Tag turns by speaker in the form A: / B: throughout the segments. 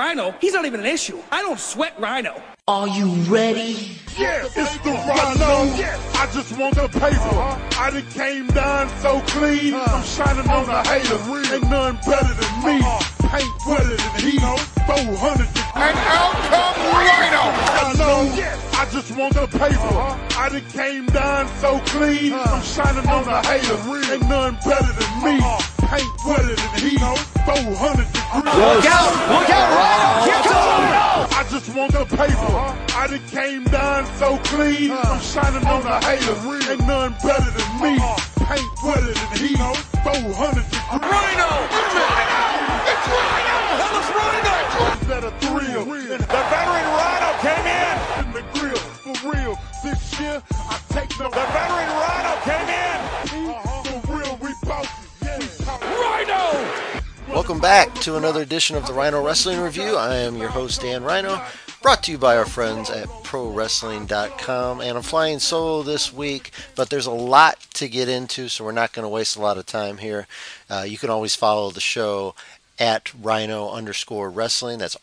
A: Rhino, he's not even an issue. I don't sweat Rhino.
B: Are you ready?
C: Yeah, it's the Rhino. I just want the paper. I done came down so clean. I'm shining on the haters. Ain't none better than me. Paint wetter than heat. 400 degrees.
D: And out come Rhino.
C: I just want the paper. I done came down so clean. I'm shining on the haters. Ain't none better than me. Paint wetter than heat. 400 degrees.
A: Look out, Rhino. Here comes Rhino.
C: I just want the paper. I done came down so clean. I'm shining on the haters. Ain't none better than me. Paint wetter than heat. 400 degrees.
A: Rhino.
D: It's Rhino.
A: That was Rhino.
C: Is that a thrill?
D: The veteran Rhino came in.
C: In the grill, for real. This year, I take no.
D: The veteran Rhino came in.
C: For real, we both.
A: Rhino.
E: Welcome back to another edition of the Rhino Wrestling Review. I am your host, Dan Rhino, brought to you by our friends at ProWrestling.com. And I'm flying solo this week, but there's a lot to get into, so we're not going to waste a lot of time here. You can always follow the show at Rhino_Wrestling. That's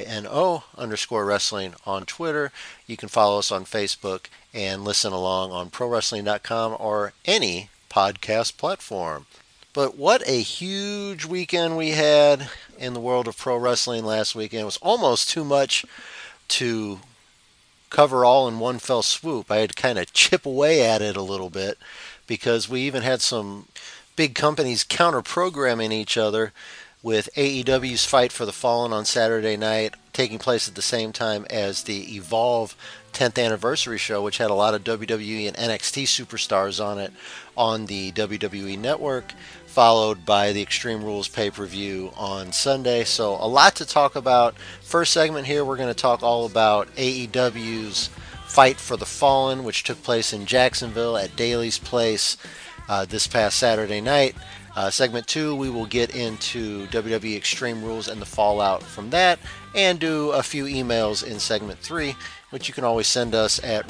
E: RYNO_Wrestling on Twitter. You can follow us on Facebook and listen along on ProWrestling.com or any podcast platform. But what a huge weekend we had in the world of pro wrestling last weekend. It was almost too much to cover all in one fell swoop. I had to kind of chip away at it a little bit because we even had some big companies counter-programming each other, with AEW's Fight for the Fallen on Saturday night taking place at the same time as the Evolve 10th anniversary show, which had a lot of WWE and NXT superstars on it on the WWE Network, followed by the Extreme Rules pay-per-view on Sunday. So a lot to talk about. First segment here, we're going to talk all about AEW's Fight for the Fallen, which took place in Jacksonville at Daly's Place this past Saturday night. Segment 2, we will get into WWE Extreme Rules and the fallout from that, and do a few emails in segment 3, which you can always send us at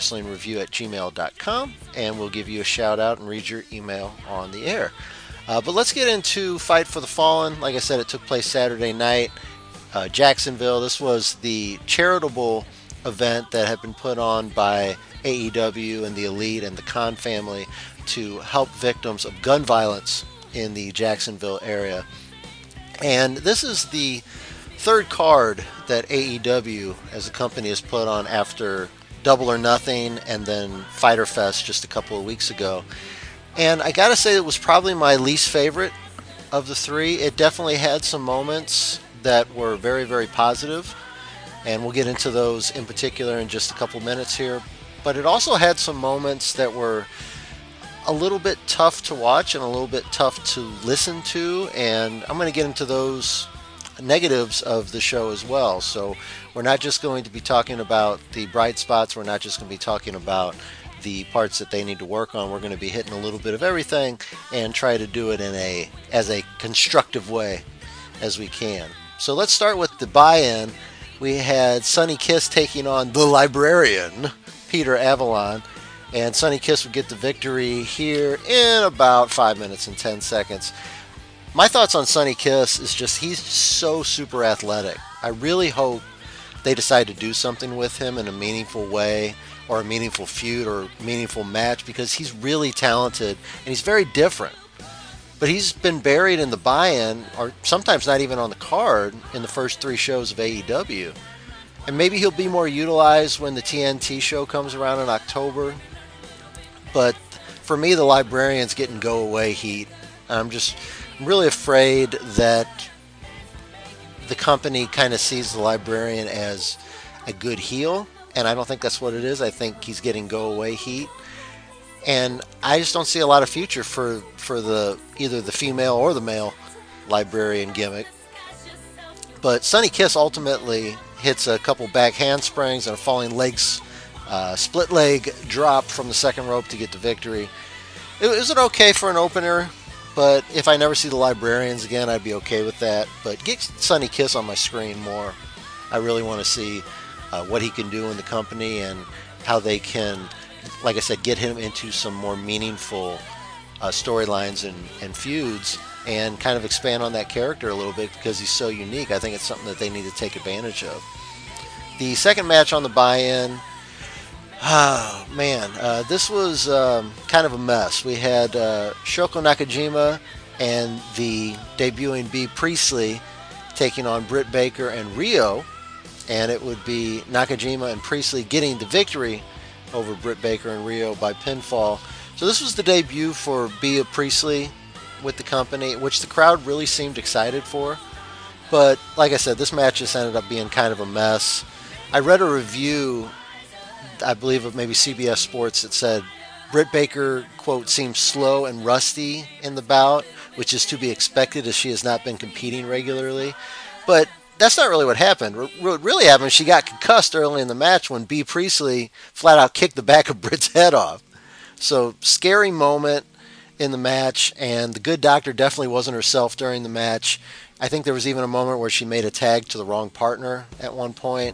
E: rhinowrestlingreview@gmail.com, and we'll give you a shout out and read your email on the air. But let's get into Fight for the Fallen. Like I said, it took place Saturday night, Jacksonville. This was the charitable event that had been put on by AEW and the Elite and the Khan family to help victims of gun violence in the Jacksonville area. And this is the third card that AEW as a company has put on after Double or Nothing and then Fyter Fest just a couple of weeks ago. And I gotta say, it was probably my least favorite of the three. It definitely had some moments that were very, very positive, and we'll get into those in particular in just a couple minutes here. But it also had some moments that were a little bit tough to watch and a little bit tough to listen to, and I'm going to get into those negatives of the show as well. So we're not just going to be talking about the bright spots, we're not just going to be talking about the parts that they need to work on. We're going to be hitting a little bit of everything and try to do it as a constructive way as we can. So let's start with the buy-in. We had Sonny Kiss taking on the Librarian, Peter Avalon. And Sonny Kiss would get the victory here in about 5 minutes and 10 seconds. My thoughts on Sonny Kiss is just he's so super athletic. I really hope they decide to do something with him in a meaningful way, or a meaningful feud or meaningful match, because he's really talented and he's very different. But he's been buried in the buy-in, or sometimes not even on the card, in the first 3 shows of AEW. And maybe he'll be more utilized when the TNT show comes around in October. But for me, the Librarian's getting go-away heat. I'm really afraid that the company kind of sees the Librarian as a good heel, and I don't think that's what it is. I think he's getting go-away heat. And I just don't see a lot of future for either the female or the male Librarian gimmick. But Sonny Kiss ultimately hits a couple back handsprings and a falling split leg drop from the second rope to get the victory. It was okay for an opener, but if I never see the Librarians again, I'd be okay with that. But get Sonny Kiss on my screen more. I really want to see what he can do in the company and how they can, like I said, get him into some more meaningful storylines and feuds and kind of expand on that character a little bit because he's so unique. I think it's something that they need to take advantage of. The second match on the buy-in, oh man, this was kind of a mess. We had Shoko Nakajima and the debuting Bea Priestley taking on Britt Baker and Rio, and it would be Nakajima and Priestley getting the victory over Britt Baker and Rio by pinfall. So this was the debut for Bea Priestley with the company, which the crowd really seemed excited for. But like I said, this match just ended up being kind of a mess. I read a review, I believe of maybe CBS Sports, that said Britt Baker, quote, seems slow and rusty in the bout, which is to be expected as she has not been competing regularly. But that's not really what happened. What really happened, she got concussed early in the match when Bea Priestley flat out kicked the back of Britt's head off. So, scary moment in the match, and the Good Doctor definitely wasn't herself during the match. I think there was even a moment where she made a tag to the wrong partner at one point.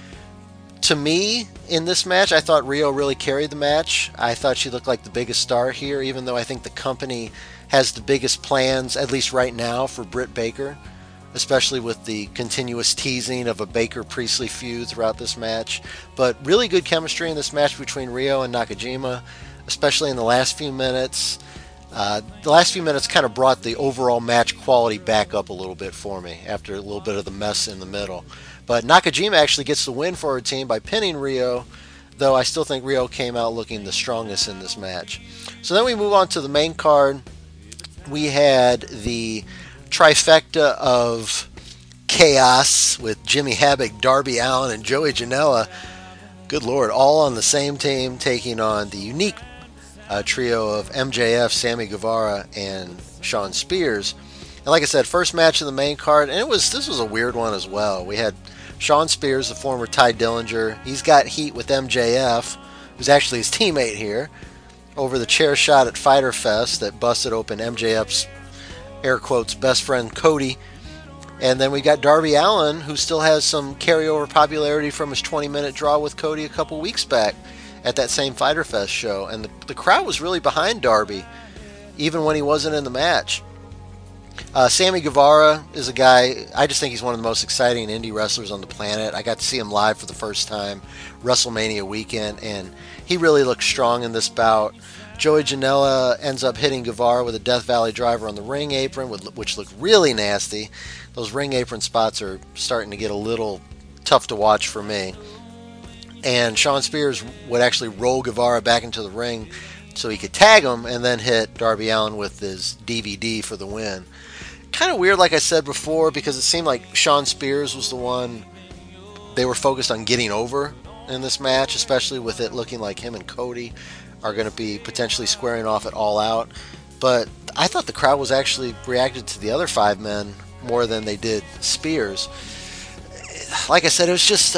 E: To me, in this match, I thought Rio really carried the match. I thought she looked like the biggest star here, even though I think the company has the biggest plans, at least right now, for Britt Baker, especially with the continuous teasing of a Baker-Priestley feud throughout this match. But really good chemistry in this match between Rio and Nakajima, especially in the last few minutes. The last few minutes kind of brought the overall match quality back up a little bit for me after a little bit of the mess in the middle. But Nakajima actually gets the win for her team by pinning Rio, though I still think Rio came out looking the strongest in this match. So then we move on to the main card. We had the trifecta of chaos with Jimmy Havoc, Darby Allin, and Joey Janela. Good Lord, all on the same team taking on the unique trio of MJF, Sammy Guevara, and Shawn Spears. And like I said, first match of the main card, and this was a weird one as well. We had Shawn Spears, the former Ty Dillinger. He's got heat with MJF, who's actually his teammate here, over the chair shot at Fyter Fest that busted open MJF's, air quotes, best friend Cody. And then we got Darby Allin, who still has some carryover popularity from his 20-minute draw with Cody a couple weeks back at that same Fyter Fest show. And the crowd was really behind Darby, even when he wasn't in the match. Sammy Guevara is a guy, I just think he's one of the most exciting indie wrestlers on the planet. I got to see him live for the first time WrestleMania weekend, and he really looked strong in this bout. Joey Janela ends up hitting Guevara with a Death Valley driver on the ring apron, which looked really nasty. Those ring apron spots are starting to get a little tough to watch for me. And Shawn Spears would actually roll Guevara back into the ring so he could tag him and then hit Darby Allin with his DVD for the win. Kind of weird, like I said before, because it seemed like Shawn Spears was the one they were focused on getting over in this match, especially with it looking like him and Cody are going to be potentially squaring off at All Out. But I thought the crowd was actually reacted to the other five men more than they did Spears. Like I said, it was just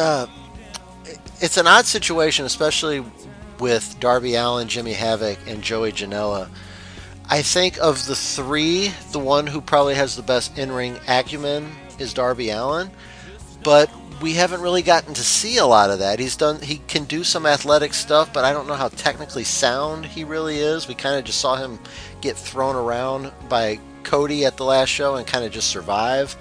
E: it's an odd situation, especially with Darby Allin, Jimmy Havoc, and Joey Janela. I think of the three, the one who probably has the best in-ring acumen is Darby Allin, but we haven't really gotten to see a lot of that. He can do some athletic stuff, but I don't know how technically sound he really is. We kind of just saw him get thrown around by Cody at the last show and kind of just survive.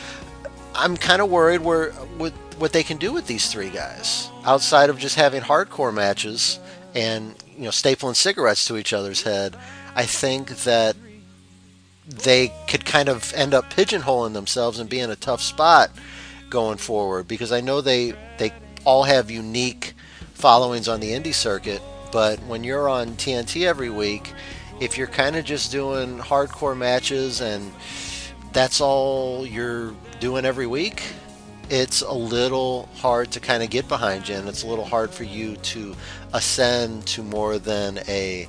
E: I'm kind of worried with what they can do with these three guys outside of just having hardcore matches and stapling cigarettes to each other's head. I think that they could kind of end up pigeonholing themselves and be in a tough spot going forward, because I know they all have unique followings on the indie circuit, but when you're on TNT every week, if you're kind of just doing hardcore matches and that's all you're doing every week, it's a little hard to kind of get behind you, and it's a little hard for you to ascend to more than a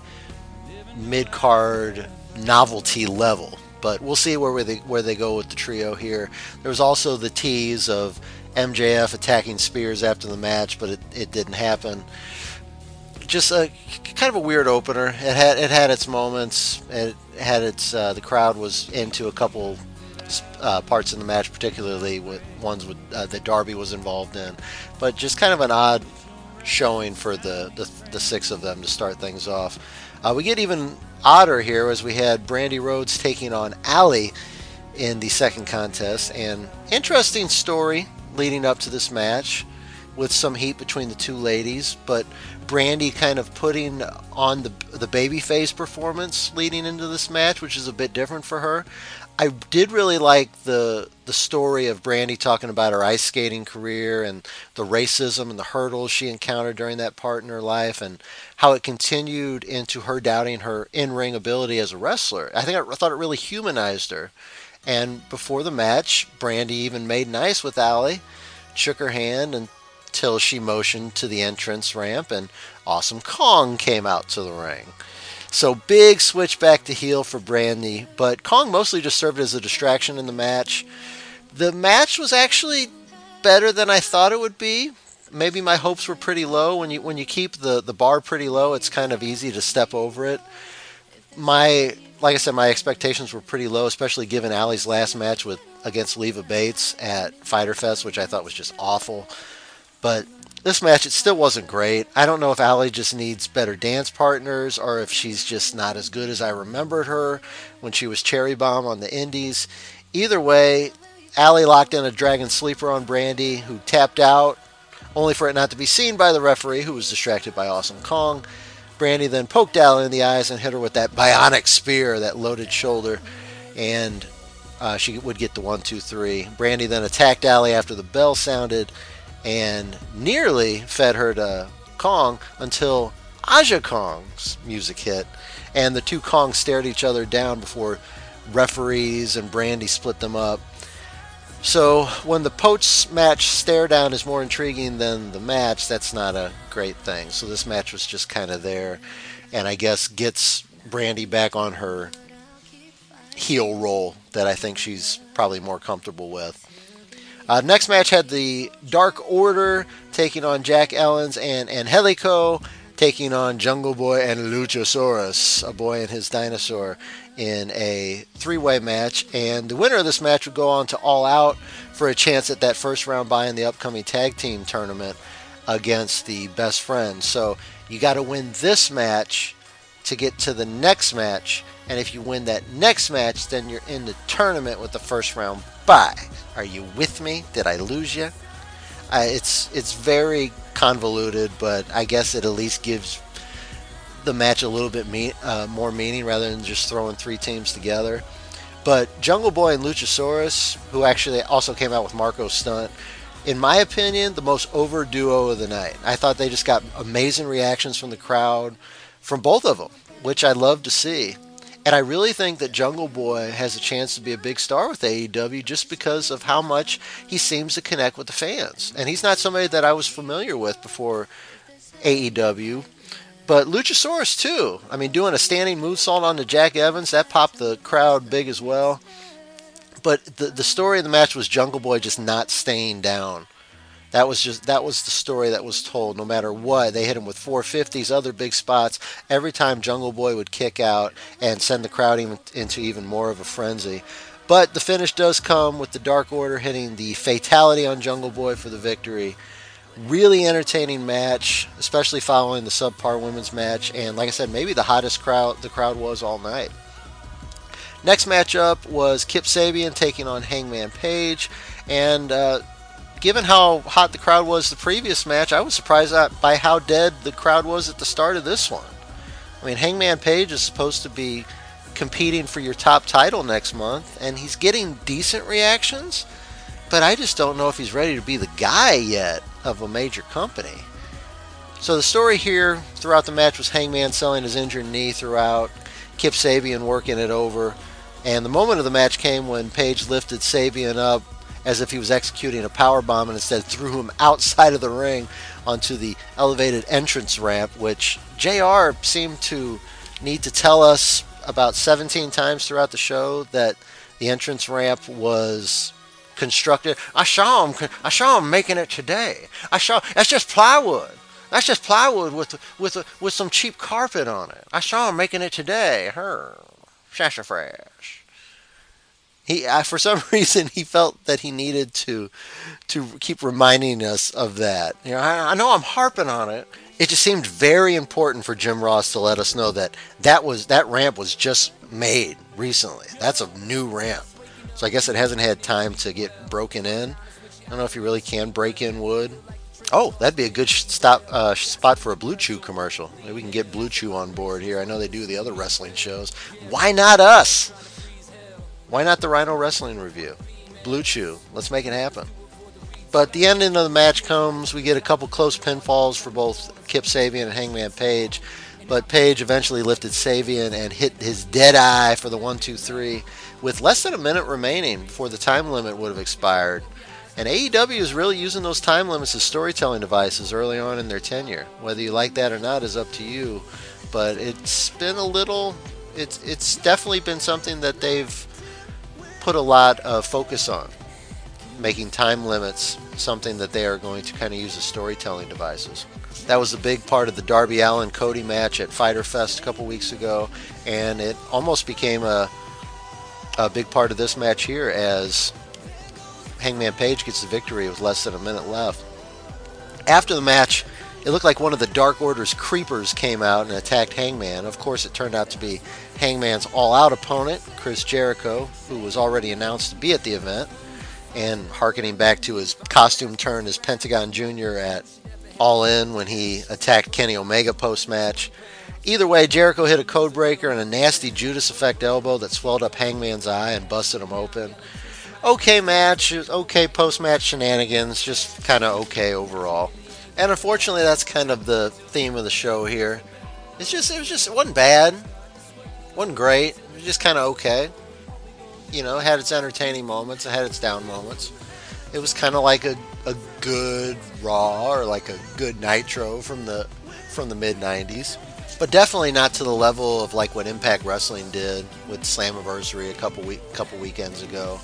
E: mid-card novelty level. But we'll see where they go with the trio here. There was also the tease of MJF attacking Spears after the match, but it didn't happen. Just a kind of a weird opener. It had its moments. It had its the crowd was into a couple parts in the match, particularly with ones that Darby was involved in. But just kind of an odd showing for the six of them to start things off. We get even odder here as we had Brandy Rhodes taking on Allie in the second contest. And interesting story leading up to this match with some heat between the two ladies, but Brandy kind of putting on the babyface performance leading into this match, which is a bit different for her. I did really like the story of Brandy talking about her ice skating career and the racism and the hurdles she encountered during that part in her life, and how it continued into her doubting her in-ring ability as a wrestler. I thought it really humanized her. And before the match, Brandy even made nice with Allie, shook her hand until she motioned to the entrance ramp, and Awesome Kong came out to the ring. So big switch back to heel for Brandy, but Kong mostly just served as a distraction in the match. The match was actually better than I thought it would be. Maybe my hopes were pretty low. When you keep the bar pretty low, it's kind of easy to step over it. Like I said, my expectations were pretty low, especially given Allie's last match against Leva Bates at Fyter Fest, which I thought was just awful. But this match, it still wasn't great. I don't know if Allie just needs better dance partners or if she's just not as good as I remembered her when she was Cherry Bomb on the Indies. Either way, Allie locked in a Dragon Sleeper on Brandy, who tapped out, only for it not to be seen by the referee, who was distracted by Awesome Kong. Brandy then poked Allie in the eyes and hit her with that bionic spear, that loaded shoulder, and she would get the 1, 2, 3. Brandy then attacked Allie after the bell sounded and nearly fed her to Kong until Aja Kong's music hit, and the two Kongs stared each other down before referees and Brandy split them up. So when the post-match stare down is more intriguing than the match, that's not a great thing. So this match was just kind of there, and I guess gets Brandy back on her heel roll that I think she's probably more comfortable with. Next match had the Dark Order taking on Jack Ellens and Angelico taking on Jungle Boy and Luchasaurus, a boy and his dinosaur, in a three-way match. And the winner of this match would go on to All Out for a chance at that first round bye in the upcoming tag team tournament against the Best Friends. So you got to win this match to get to the next match. And if you win that next match, then you're in the tournament with the first round bye. Are you with me? Did I lose you? It's very convoluted, but I guess it at least gives the match a little bit more meaning rather than just throwing three teams together. But Jungle Boy and Luchasaurus, who actually also came out with Marco Stunt, in my opinion, the most over duo of the night. I thought they just got amazing reactions from the crowd, from both of them, which I love to see. And I really think that Jungle Boy has a chance to be a big star with AEW just because of how much he seems to connect with the fans. And he's not somebody that I was familiar with before AEW. But Luchasaurus, too. I mean, doing a standing moonsault on to Jack Evans, that popped the crowd big as well. But the story of the match was Jungle Boy just not staying down. That was the story that was told. No matter what, they hit him with 450s, other big spots. Every time Jungle Boy would kick out and send the crowd into even more of a frenzy. But the finish does come with the Dark Order hitting the fatality on Jungle Boy for the victory. Really entertaining match, especially following the subpar women's match. And like I said, maybe the hottest the crowd was all night. Next matchup was Kip Sabian taking on Hangman Page. And given how hot the crowd was the previous match, I was surprised by how dead the crowd was at the start of this one. I mean, Hangman Page is supposed to be competing for your top title next month, and he's getting decent reactions, but I just don't know if he's ready to be the guy yet of a major company. So the story here throughout the match was Hangman selling his injured knee throughout, Kip Sabian working it over, and the moment of the match came when Page lifted Sabian up as if he was executing a power bomb and instead threw him outside of the ring onto the elevated entrance ramp, which JR seemed to need to tell us about 17 times throughout the show that the entrance ramp was constructed. I saw him making it today. That's just plywood. That's just plywood with some cheap carpet on it. I saw him making it today. Sassafras. For some reason, he felt that he needed to keep reminding us of that. I know I'm harping on it. It just seemed very important for Jim Ross to let us know that ramp was just made recently. That's a new ramp. So I guess it hasn't had time to get broken in. I don't know if you really can break in wood. Oh, that'd be a good spot for a Blue Chew commercial. Maybe we can get Blue Chew on board here. I know they do the other wrestling shows. Why not us? Why not the Rhino Wrestling Review? Blue Chew. Let's make it happen. But the ending of the match comes. We get a couple close pinfalls for both Kip Sabian and Hangman Page. But Page eventually lifted Sabian and hit his dead eye for the 1-2-3 with less than a minute remaining before the time limit would have expired. And AEW is really using those time limits as storytelling devices early on in their tenure. Whether you like that or not is up to you. But it's been it's definitely been something that they've put a lot of focus on. Making time limits something that they are going to kind of use as storytelling devices. That was a big part of the Darby Allin Cody match at Fyter Fest a couple weeks ago, and it almost became a big part of this match here as Hangman Page gets the victory with less than a minute left. After the match, it looked like one of the Dark Order's creepers came out and attacked Hangman. Of course, it turned out to be Hangman's all-out opponent, Chris Jericho, who was already announced to be at the event, and harkening back to his costume turn as Pentagon Jr. at All In when he attacked Kenny Omega post-match. Either way, Jericho hit a code breaker and a nasty Judas Effect elbow that swelled up Hangman's eye and busted him open. Okay match, okay post-match shenanigans, just kind of okay overall. And unfortunately, that's kind of the theme of the show here. It wasn't bad, wasn't great, it was just kind of okay. It had its entertaining moments, it had its down moments. It was kind of like a good Raw or like a good Nitro from the mid-90s. But definitely not to the level of like what Impact Wrestling did with Slammiversary a couple weekends ago.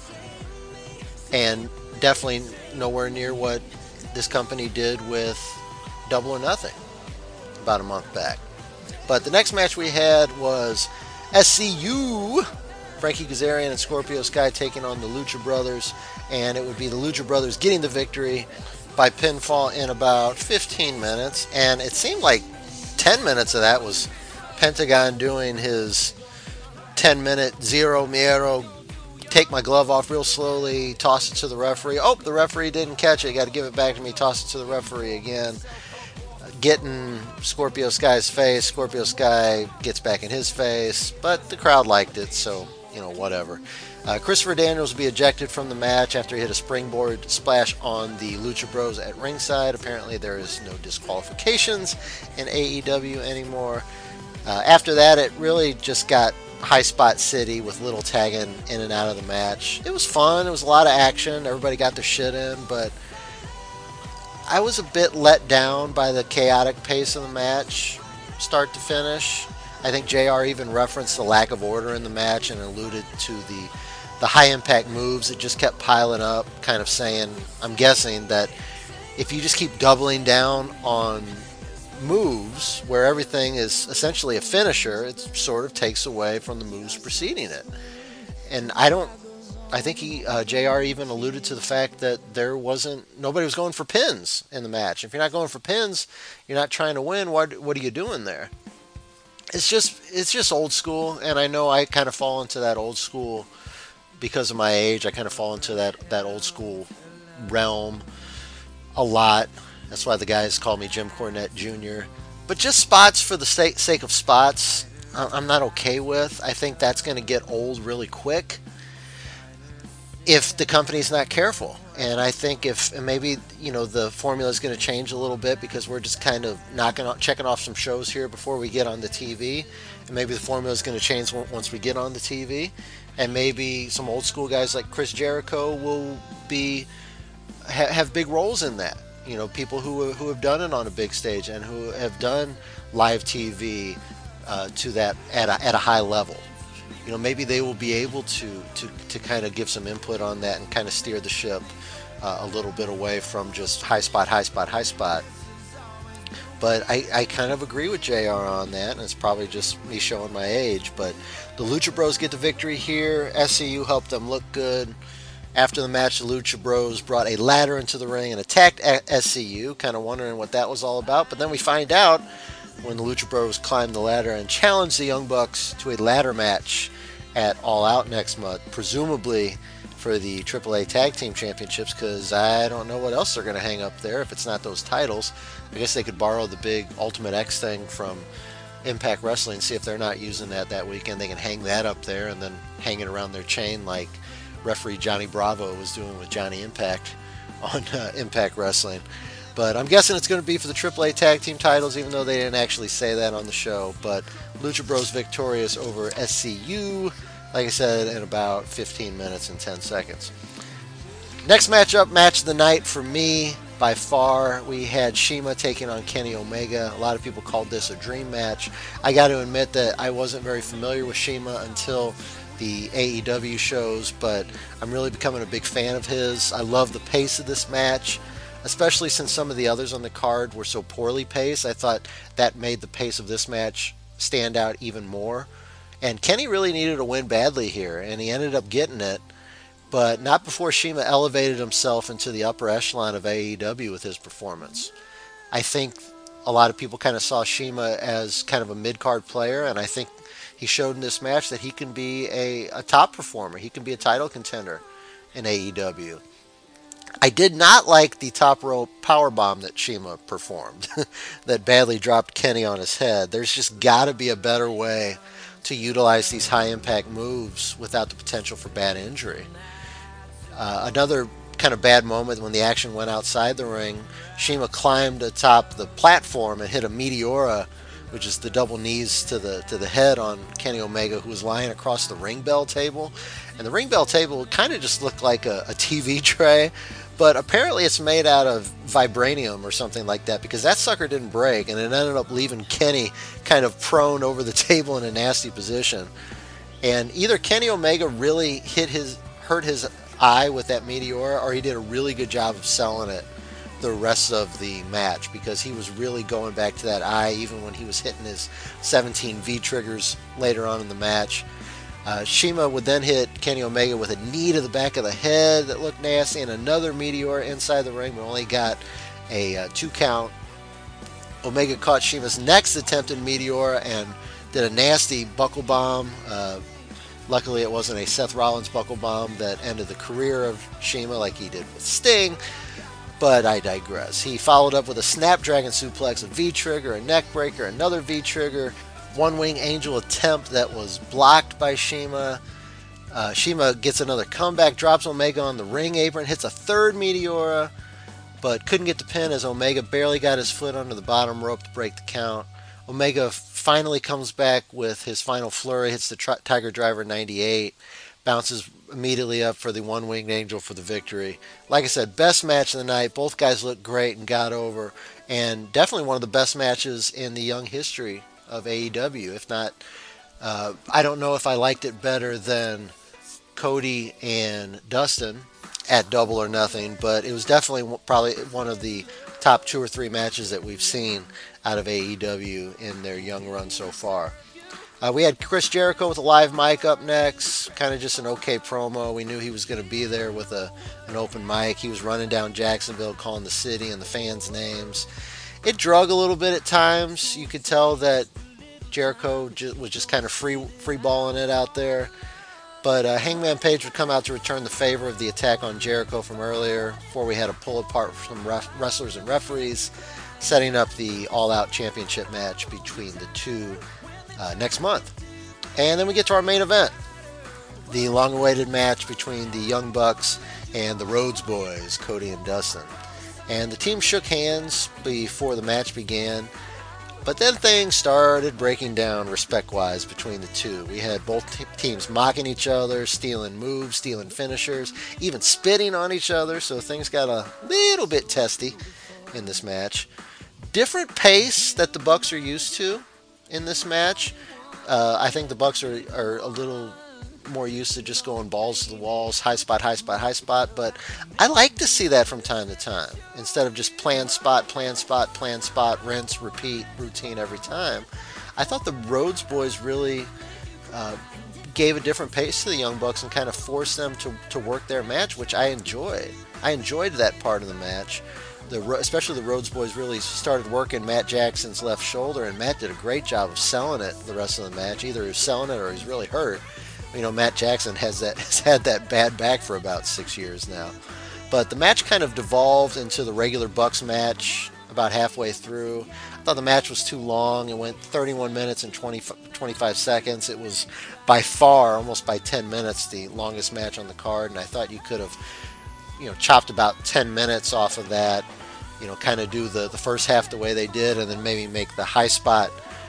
E: And definitely nowhere near what this company did with Double or Nothing about a month back. But the next match we had was SCU, Frankie Kazarian and Scorpio Sky taking on the Lucha Brothers, and it would be the Lucha Brothers getting the victory by pinfall in about 15 minutes, and it seemed like 10 minutes of that was Pentagon doing his 10-minute Zero Miedo, take my glove off real slowly, toss it to the referee. Oh, the referee didn't catch it, got to give it back to me, toss it to the referee again. Getting Scorpio Sky's face, Scorpio Sky gets back in his face, but the crowd liked it, so, whatever. Christopher Daniels will be ejected from the match after he hit a springboard splash on the Lucha Bros at ringside. Apparently there is no disqualifications in AEW anymore. After that, it really just got High Spot City with little tagging in and out of the match. It was fun. It was a lot of action. Everybody got their shit in, but I was a bit let down by the chaotic pace of the match, start to finish. I think JR even referenced the lack of order in the match and alluded to the high-impact moves that just kept piling up, kind of saying, I'm guessing, that if you just keep doubling down on moves where everything is essentially a finisher, it sort of takes away from the moves preceding it. And I think JR even alluded to the fact that nobody was going for pins in the match. If you're not going for pins, you're not trying to win, what are you doing there? It's just old school, and I know I kind of fall into that old school because of my age. I kind of fall into that old school realm a lot. That's why the guys call me Jim Cornette Jr. But just spots for the sake of spots, I'm not okay with. I think that's going to get old really quick if the company's not careful. And I think if maybe the formula is going to change a little bit because we're just kind of checking off some shows here before we get on the TV, and maybe the formula is going to change once we get on the TV, and maybe some old school guys like Chris Jericho will have big roles in that. People who have done it on a big stage and who have done live TV to that at a high level. Maybe they will be able to kind of give some input on that and kind of steer the ship a little bit away from just high spot. But I kind of agree with JR on that, and it's probably just me showing my age. But the Lucha Bros get the victory here. SCU helped them look good. After the match, the Lucha Bros brought a ladder into the ring and attacked SCU, kind of wondering what that was all about. But then we find out when the Lucha Bros climbed the ladder and challenged the Young Bucks to a ladder match at All Out next month, presumably for the AAA Tag Team Championships, because I don't know what else they're going to hang up there if it's not those titles. I guess they could borrow the big Ultimate X thing from Impact Wrestling, see if they're not using that weekend. They can hang that up there and then hang it around their chain like referee Johnny Bravo was doing with Johnny Impact on Impact Wrestling. But I'm guessing it's going to be for the AAA Tag Team titles, even though they didn't actually say that on the show. But Lucha Bros victorious over SCU, like I said, in about 15 minutes and 10 seconds. Next matchup, match of the night for me, by far, we had CIMA taking on Kenny Omega. A lot of people called this a dream match. I got to admit that I wasn't very familiar with CIMA until the AEW shows, but I'm really becoming a big fan of his. I love the pace of this match, especially since some of the others on the card were so poorly paced. I thought that made the pace of this match stand out even more. And Kenny really needed a win badly here, and he ended up getting it, but not before CIMA elevated himself into the upper echelon of AEW with his performance. I think a lot of people kind of saw CIMA as kind of a mid-card player, and I think he showed in this match that he can be a top performer. He can be a title contender in AEW. I did not like the top rope powerbomb that CIMA performed that badly dropped Kenny on his head. There's just got to be a better way to utilize these high-impact moves without the potential for bad injury. Another kind of bad moment when the action went outside the ring, CIMA climbed atop the platform and hit a Meteora, which is the double knees to the head on Kenny Omega, who was lying across the ring bell table. And the ring bell table kind of just looked like a TV tray, but apparently it's made out of vibranium or something like that, because that sucker didn't break, and it ended up leaving Kenny kind of prone over the table in a nasty position. And either Kenny Omega really hurt his eye with that Meteora, or he did a really good job of selling it the rest of the match, because he was really going back to that eye even when he was hitting his 17 V-triggers later on in the match. CIMA would then hit Kenny Omega with a knee to the back of the head that looked nasty, and another Meteora inside the ring, but only got a 2 count. Omega caught CIMA's next attempted Meteora and did a nasty buckle bomb. Luckily, it wasn't a Seth Rollins buckle bomb that ended the career of CIMA like he did with Sting, but I digress. He followed up with a Snapdragon suplex, a V-trigger, a neck breaker, another V-trigger, one wing angel attempt that was blocked by CIMA. CIMA gets another comeback, drops Omega on the ring apron, hits a third Meteora, but couldn't get the pin as Omega barely got his foot under the bottom rope to break the count. Omega finally comes back with his final flurry, hits the Tiger Driver 98, bounces immediately up for the one-winged angel for the victory. Like I said, best match of the night. Both guys looked great and got over, and definitely one of the best matches in the young history of AEW. If not, I don't know if I liked it better than Cody and Dustin at Double or Nothing, but it was definitely probably one of the top 2 or 3 matches that we've seen out of AEW in their young run so far. We had Chris Jericho with a live mic up next, kind of just an okay promo. We knew he was going to be there with an open mic. He was running down Jacksonville, calling the city and the fans' names. It drug a little bit at times. You could tell that Jericho was just kind of free balling it out there. But Hangman Page would come out to return the favor of the attack on Jericho from earlier, before we had a pull apart from wrestlers and referees, setting up the all-out championship match between the two next month. And then we get to our main event, the long-awaited match between the Young Bucks and the Rhodes Boys, Cody and Dustin. And the team shook hands before the match began, but then things started breaking down respect-wise between the two. We had both teams mocking each other, stealing moves, stealing finishers, even spitting on each other, so things got a little bit testy in this match. Different pace that the Bucks are used to in this match. I think the Bucks are a little more used to just going balls to the walls, high spot, high spot, high spot. But I like to see that from time to time instead of just plan spot, plan spot, plan spot, rinse, repeat, routine every time. I thought the Rhodes boys really gave a different pace to the Young Bucks and kind of forced them to work their match, which I enjoyed. I enjoyed that part of the match. Especially the Rhodes boys really started working Matt Jackson's left shoulder, and Matt did a great job of selling it the rest of the match. Either he was selling it or he's really hurt. You know, Matt Jackson has had that bad back for about 6 years now. But the match kind of devolved into the regular Bucks match about halfway through. I thought the match was too long. It went 31 minutes and 25 seconds. It was by far, almost by 10 minutes, the longest match on the card, and I thought you could have, chopped about 10 minutes off of that, kind of do the first half the way they did, and then maybe make the high spot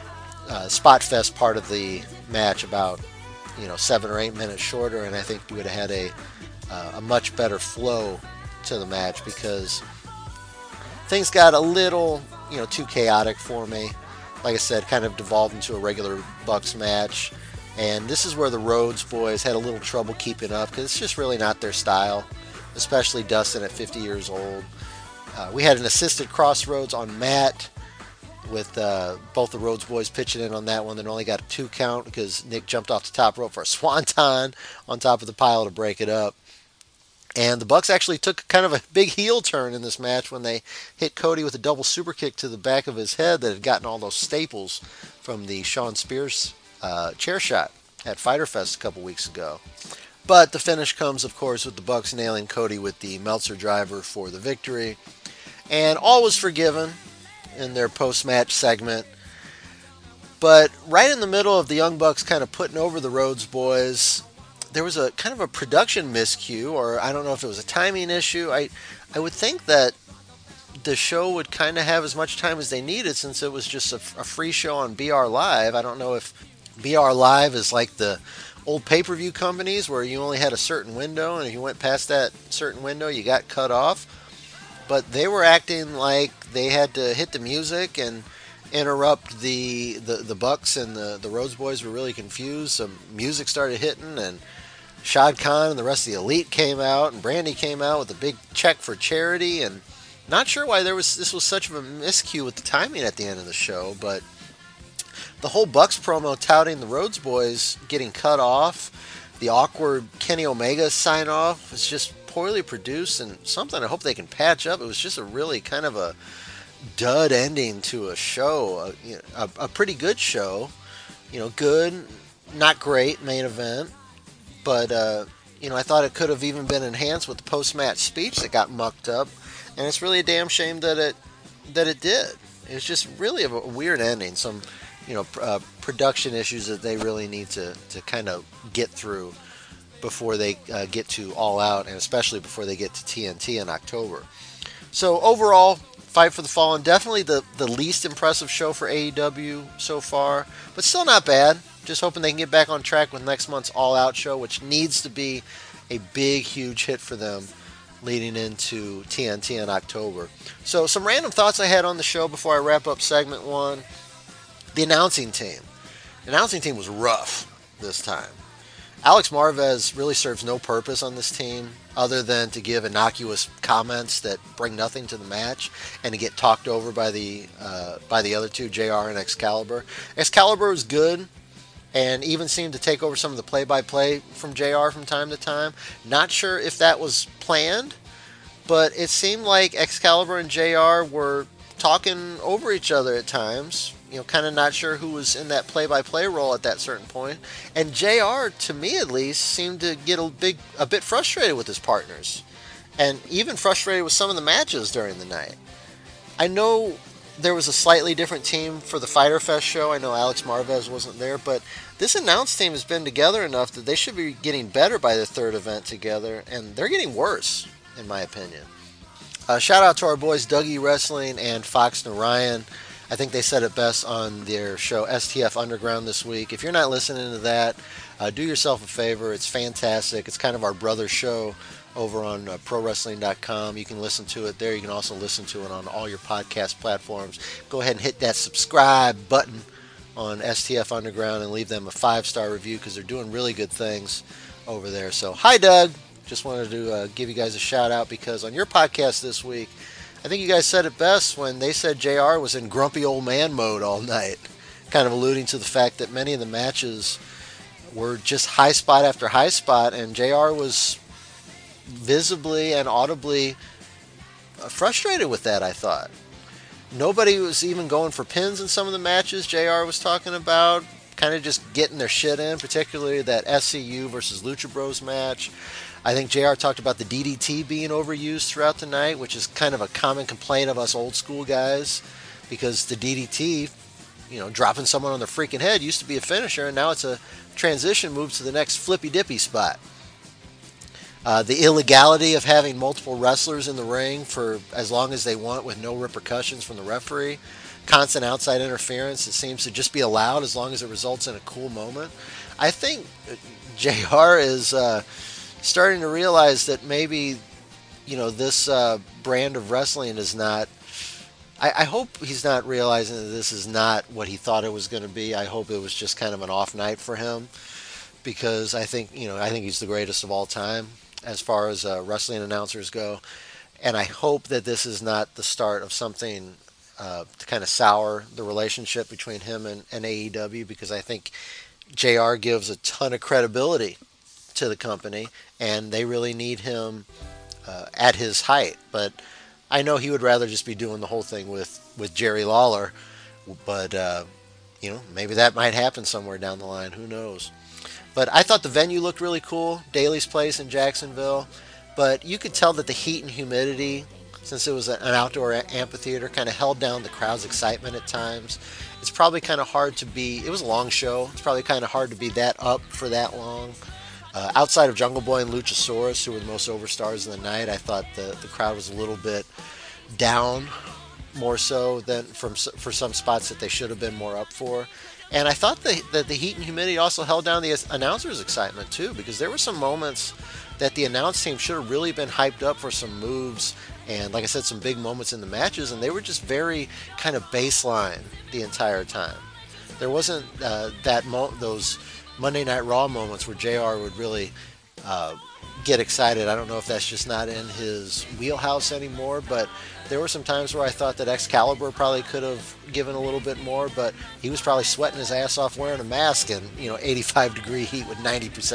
E: fest part of the match about 7 or 8 minutes shorter, and I think you would have had a much better flow to the match, because things got a little too chaotic for me. Like I said, kind of devolved into a regular Bucks match, and this is where the Rhodes boys had a little trouble keeping up, because it's just really not their style, especially Dustin at 50 years old. We had an assisted crossroads on Matt, with both the Rhodes boys pitching in on that one. That only got a 2 count because Nick jumped off the top rope for a swanton on top of the pile to break it up. And the Bucks actually took kind of a big heel turn in this match when they hit Cody with a double super kick to the back of his head that had gotten all those staples from the Shawn Spears chair shot at Fyter Fest a couple weeks ago. But the finish comes, of course, with the Bucks nailing Cody with the Meltzer driver for the victory. And all was forgiven in their post-match segment. But right in the middle of the Young Bucks kind of putting over the Rhodes boys, there was a kind of a production miscue, or I don't know if it was a timing issue. I would think that the show would kind of have as much time as they needed, since it was just a free show on BR Live. I don't know if BR Live is like the old pay-per-view companies where you only had a certain window, and if you went past that certain window, you got cut off. But they were acting like they had to hit the music and interrupt the Bucks, and the Rhodes boys were really confused. Some music started hitting, and Shad Khan and the rest of the Elite came out, and Brandy came out with a big check for charity, and not sure why this was such of a miscue with the timing at the end of the show, but the whole Bucks promo touting the Rhodes boys getting cut off, the awkward Kenny Omega sign off, was just poorly produced and something I hope they can patch up. It was just a really kind of a dud ending to a show, a pretty good show, good, not great main event, but I thought it could have even been enhanced with the post-match speech that got mucked up, and it's really a damn shame that it did. It's just really a weird ending. Some production issues that they really need to kind of get through before they get to All Out, and especially before they get to TNT in October. So overall, Fight for the Fallen, definitely the least impressive show for AEW so far, but still not bad. Just hoping they can get back on track with next month's All Out show, which needs to be a big, huge hit for them leading into TNT in October. So some random thoughts I had on the show before I wrap up segment 1. The announcing team. The announcing team was rough this time. Alex Marvez really serves no purpose on this team other than to give innocuous comments that bring nothing to the match and to get talked over by the other two, JR and Excalibur. Excalibur was good and even seemed to take over some of the play-by-play from JR from time to time. Not sure if that was planned, but it seemed like Excalibur and JR were talking over each other at times. Kind of not sure who was in that play-by-play role at that certain point. And JR, to me at least, seemed to get a bit frustrated with his partners. And even frustrated with some of the matches during the night. I know there was a slightly different team for the Fyter Fest show. I know Alex Marvez wasn't there, but this announced team has been together enough that they should be getting better by the third event together, and they're getting worse, in my opinion. Shout out to our boys Dougie Wrestling and Fox Narayan. I think they said it best on their show STF Underground this week. If you're not listening to that, do yourself a favor. It's fantastic. It's kind of our brother show over on ProWrestling.com. You can listen to it there. You can also listen to it on all your podcast platforms. Go ahead and hit that subscribe button on STF Underground and leave them a 5-star review because they're doing really good things over there. So, hi, Doug. Just wanted to give you guys a shout out because on your podcast this week, I think you guys said it best when they said JR was in grumpy old man mode all night, kind of alluding to the fact that many of the matches were just high spot after high spot, and JR was visibly and audibly frustrated with that, I thought. Nobody was even going for pins in some of the matches JR was talking about, kind of just getting their shit in, particularly that SCU versus Lucha Bros match. I think JR talked about the DDT being overused throughout the night, which is kind of a common complaint of us old school guys, because the DDT, dropping someone on their freaking head used to be a finisher, and now it's a transition move to the next flippy dippy spot. The illegality of having multiple wrestlers in the ring for as long as they want with no repercussions from the referee. Constant outside interference, it seems to just be allowed as long as it results in a cool moment. I think JR is starting to realize that maybe, this brand of wrestling is not... I hope he's not realizing that this is not what he thought it was going to be. I hope it was just kind of an off night for him, because I think he's the greatest of all time as far as wrestling announcers go. And I hope that this is not the start of something to kind of sour the relationship between him and AEW, because I think JR gives a ton of credibility to the company, and they really need him at his height. But I know he would rather just be doing the whole thing with Jerry Lawler, but maybe that might happen somewhere down the line. Who knows? But I thought the venue looked really cool, Daly's Place in Jacksonville. But you could tell that the heat and humidity, since it was an outdoor amphitheater, kind of held down the crowd's excitement at times. It's probably kind of hard to be... It was a long show. It's probably kind of hard to be that up for that long. Outside of Jungle Boy and Luchasaurus, who were the most overstars of the night, I thought the crowd was a little bit down, more so than for some spots that they should have been more up for. And I thought that the heat and humidity also held down the announcers' excitement too, because there were some moments that the announce team should have really been hyped up for some moves, and like I said, some big moments in the matches, and they were just very kind of baseline the entire time. There wasn't those Monday Night Raw moments where JR would really get excited. I don't know if that's just not in his wheelhouse anymore, but there were some times where I thought that Excalibur probably could have given a little bit more, but he was probably sweating his ass off wearing a mask in 85-degree heat with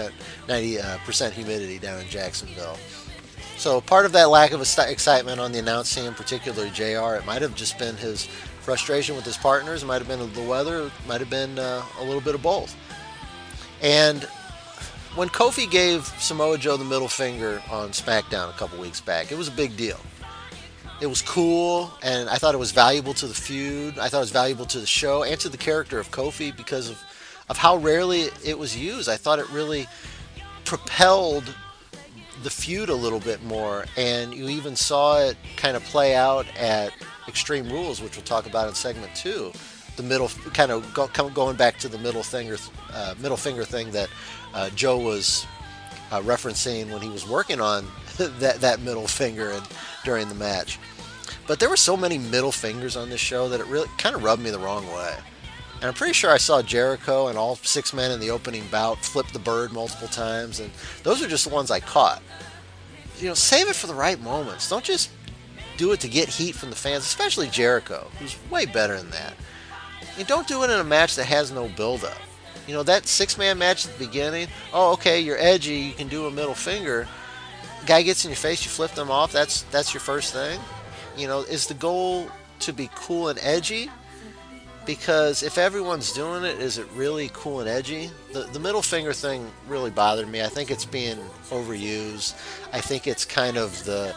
E: 90% humidity down in Jacksonville. So part of that lack of excitement on the announce team, particularly JR, it might have just been his frustration with his partners, it might have been the weather, it might have been a little bit of both. And when Kofi gave Samoa Joe the middle finger on SmackDown a couple weeks back, it was a big deal. It was cool, and I thought it was valuable to the feud. I thought it was valuable to the show and to the character of Kofi because of how rarely it was used. I thought it really propelled the feud a little bit more, and you even saw it kind of play out at Extreme Rules, which we'll talk about in segment 2. The middle, kind of going back to the middle finger thing that Joe was referencing when he was working on that middle finger during the match. But there were so many middle fingers on this show that it really kind of rubbed me the wrong way. And I'm pretty sure I saw Jericho and all 6 men in the opening bout flip the bird multiple times, and those are just the ones I caught. Save it for the right moments. Don't just do it to get heat from the fans, especially Jericho, who's way better than that. You don't do it in a match that has no build-up. That 6-man match at the beginning, oh, okay, you're edgy, you can do a middle finger. Guy gets in your face, you flip them off, that's your first thing. Is the goal to be cool and edgy? Because if everyone's doing it, is it really cool and edgy? The middle finger thing really bothered me. I think it's being overused. I think it's kind of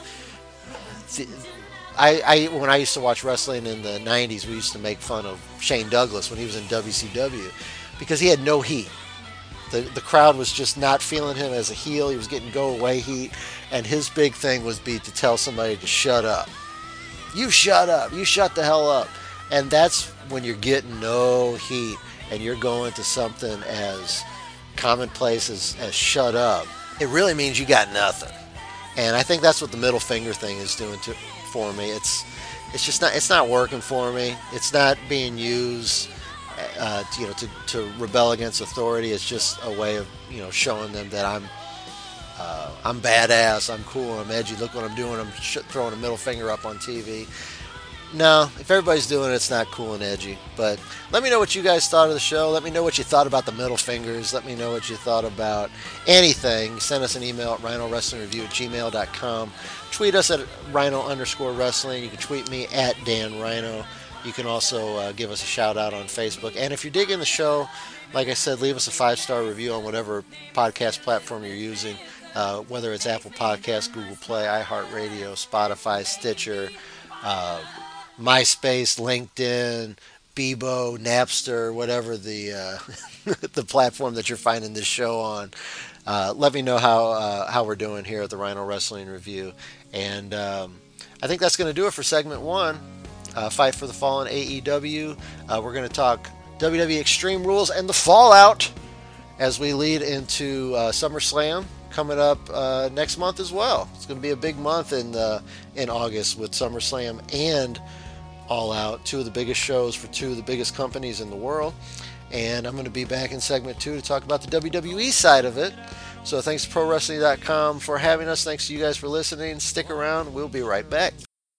E: when I used to watch wrestling in the 90s, we used to make fun of Shane Douglas when he was in WCW because he had no heat. The crowd was just not feeling him as a heel. He was getting go-away heat, and his big thing would be to tell somebody to shut up. You shut up. You shut the hell up. And that's when you're getting no heat and you're going to something as commonplace as shut up. It really means you got nothing. And I think that's what the middle finger thing is doing for me. It's just not working for me. It's not being used to rebel against authority. It's just a way of showing them that I'm badass, I'm cool, I'm edgy. Look what I'm doing. I'm throwing a middle finger up on TV. No, if everybody's doing it, it's not cool and edgy. But let me know what you guys thought of the show. Let me know what you thought about the middle fingers. Let me know what you thought about anything. Send us an email at rhinowrestlingreview@gmail.com. Tweet us at rhino_wrestling. You can tweet me at Dan Rhino. You can also give us a shout out on Facebook. And if you're digging the show, like I said, leave us a 5-star review on whatever podcast platform you're using, whether it's Apple Podcasts, Google Play, iHeartRadio, Spotify, Stitcher, MySpace, LinkedIn, Bebo, Napster, whatever the the platform that you're finding this show on. Let me know how we're doing here at the Rhino Wrestling Review. And I think that's going to do it for segment 1. Fight for the Fallen AEW. We're going to talk WWE Extreme Rules and the fallout as we lead into SummerSlam coming up next month as well. It's going to be a big month in August with SummerSlam and All Out, 2 of the biggest shows for 2 of the biggest companies in the world. And I'm going to be back in segment 2 to talk about the WWE side of it. So thanks to ProWrestling.com for having us. Thanks to you guys for listening. Stick around. We'll be right back.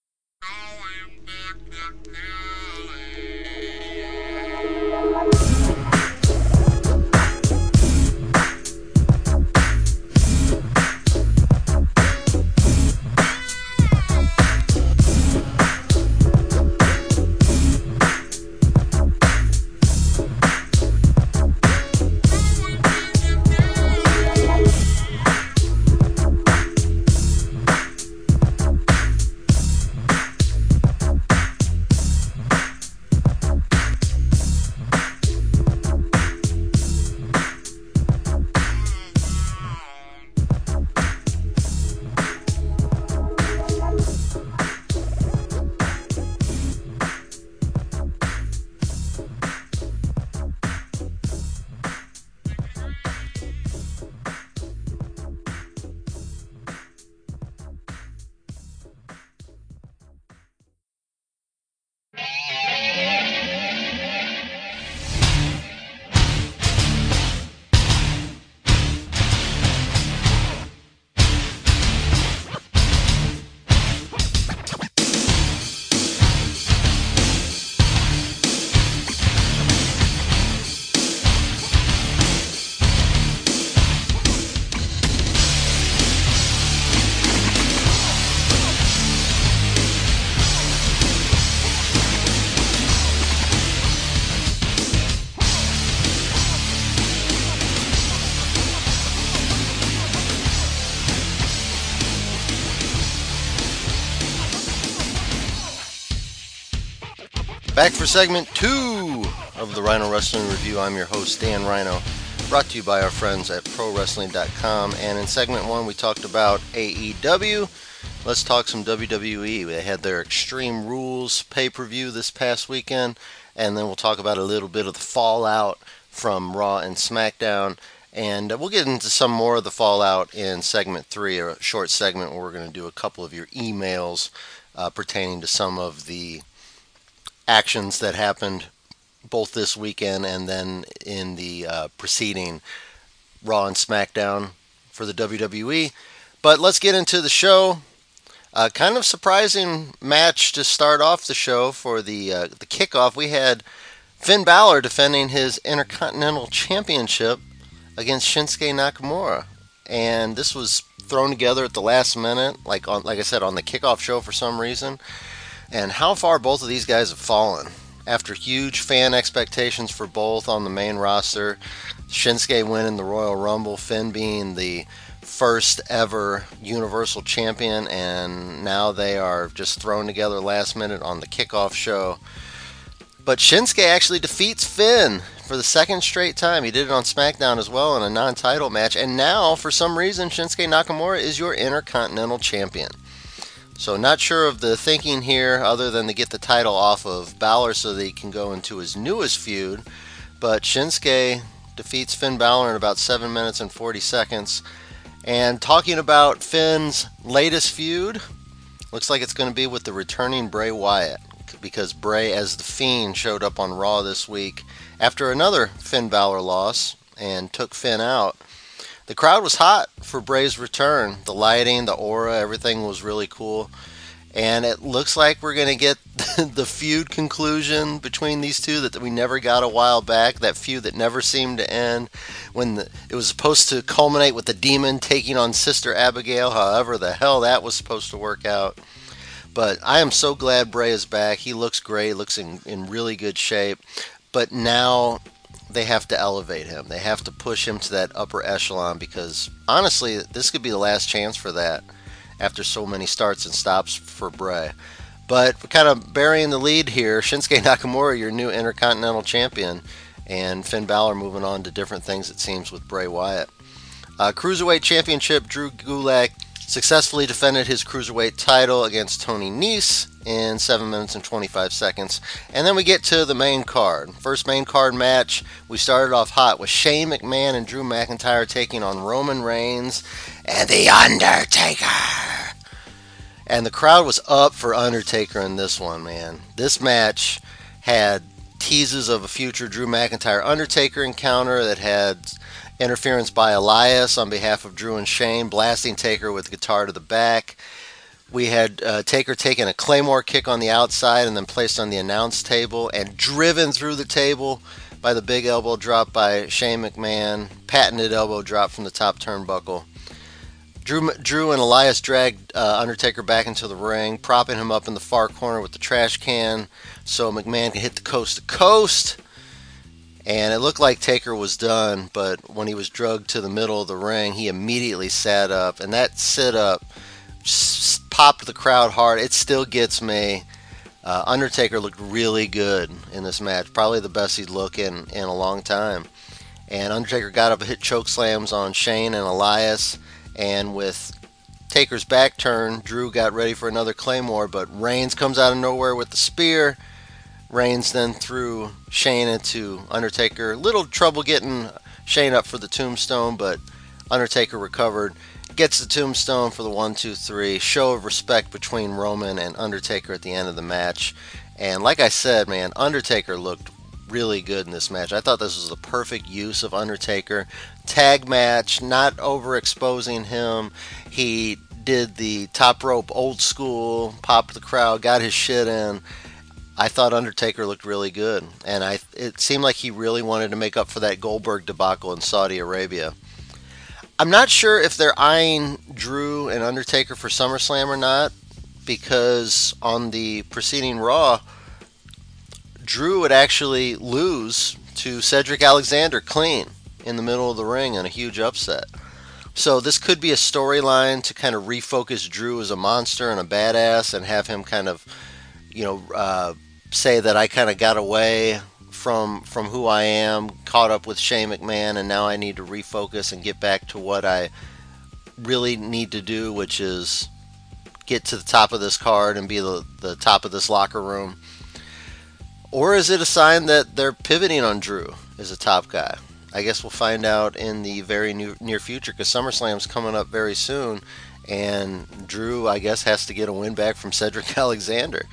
E: Back for segment 2 of the Rhino Wrestling Review. I'm your host, Dan Rhino, brought to you by our friends at ProWrestling.com. And in segment 1, we talked about AEW. Let's talk some WWE. They had their Extreme Rules pay-per-view this past weekend, and then we'll talk about a little bit of the fallout from Raw and SmackDown. And we'll get into some more of the fallout in segment 3, a short segment where we're going to do a couple of your emails pertaining to some of the actions that happened both this weekend and then in the preceding Raw and SmackDown for the WWE. But let's get into the show. Kind of surprising match to start off the show for the kickoff. We had Finn Balor defending his Intercontinental Championship against Shinsuke Nakamura, and this was thrown together at the last minute, like I said, on the kickoff show for some reason. And how far both of these guys have fallen after huge fan expectations for both on the main roster. Shinsuke winning the Royal Rumble, Finn being the first ever Universal Champion, and now they are just thrown together last minute on the kickoff show. But Shinsuke actually defeats Finn for the second straight time. He did it on SmackDown as well in a non-title match, and now for some reason Shinsuke Nakamura is your Intercontinental Champion. So not sure of the thinking here other than to get the title off of Balor so that he can go into his newest feud. But Shinsuke defeats Finn Balor in about 7 minutes and 40 seconds. And talking about Finn's latest feud, looks like it's going to be with the returning Bray Wyatt. because Bray as the Fiend showed up on Raw this week after another Finn Balor loss and took Finn out. The crowd was hot for Bray's return. The lighting, the aura, everything was really cool. And it looks like we're going to get the feud conclusion between these two that we never got a while back. That feud that never seemed to end. When it was supposed to culminate with the Demon taking on Sister Abigail. However the hell that was supposed to work out. But I am so glad Bray is back. He looks great. Looks in really good shape. But now they have to elevate him. They have to push him to that upper echelon because, honestly, this could be the last chance for that after so many starts and stops for Bray. But we're kind of burying the lead here. Shinsuke Nakamura, your new Intercontinental Champion, and Finn Balor moving on to different things, it seems, with Bray Wyatt. Cruiserweight Championship, Drew Gulak successfully defended his Cruiserweight title against Tony Nese in 7 minutes and 25 seconds. And then we get to the main card. First main card match, we started off hot with Shane McMahon and Drew McIntyre taking on Roman Reigns and The Undertaker. And the crowd was up for Undertaker in this one, man. This match had teases of a future Drew McIntyre-Undertaker encounter that had interference by Elias on behalf of Drew and Shane, blasting Taker with guitar to the back. We had Taker taking a Claymore kick on the outside and then placed on the announce table and driven through the table by the big elbow drop by Shane McMahon. Patented elbow drop from the top turnbuckle. Drew and Elias dragged Undertaker back into the ring, propping him up in the far corner with the trash can so McMahon could hit the coast to coast. And it looked like Taker was done, but when he was drugged to the middle of the ring, he immediately sat up. And that sit-up popped the crowd hard. It still gets me. Undertaker looked really good in this match. Probably the best he'd look in a long time. And Undertaker got up and hit choke slams on Shane and Elias. And with Taker's back turn, Drew got ready for another Claymore, but Reigns comes out of nowhere with the spear. Reigns then threw Shane into Undertaker. Little trouble getting Shane up for the tombstone, but Undertaker recovered. Gets the tombstone for the 1-2-3. Show of respect between Roman and Undertaker at the end of the match. And like I said, man, Undertaker looked really good in this match. I thought this was the perfect use of Undertaker. Tag match, not overexposing him. He did the top rope old school, popped the crowd, got his shit in. I thought Undertaker looked really good, and it seemed like he really wanted to make up for that Goldberg debacle in Saudi Arabia. I'm not sure if they're eyeing Drew and Undertaker for SummerSlam or not, because on the preceding Raw, Drew would actually lose to Cedric Alexander clean in the middle of the ring in a huge upset. So this could be a storyline to kind of refocus Drew as a monster and a badass and have him kind of, say that I kind of got away from who I am, caught up with Shane McMahon, and now I need to refocus and get back to what I really need to do, which is get to the top of this card and be the top of this locker room. Or is it a sign that they're pivoting on Drew as a top guy? I guess we'll find out in the very near future, because SummerSlam's coming up very soon, and Drew, I guess, has to get a win back from Cedric Alexander.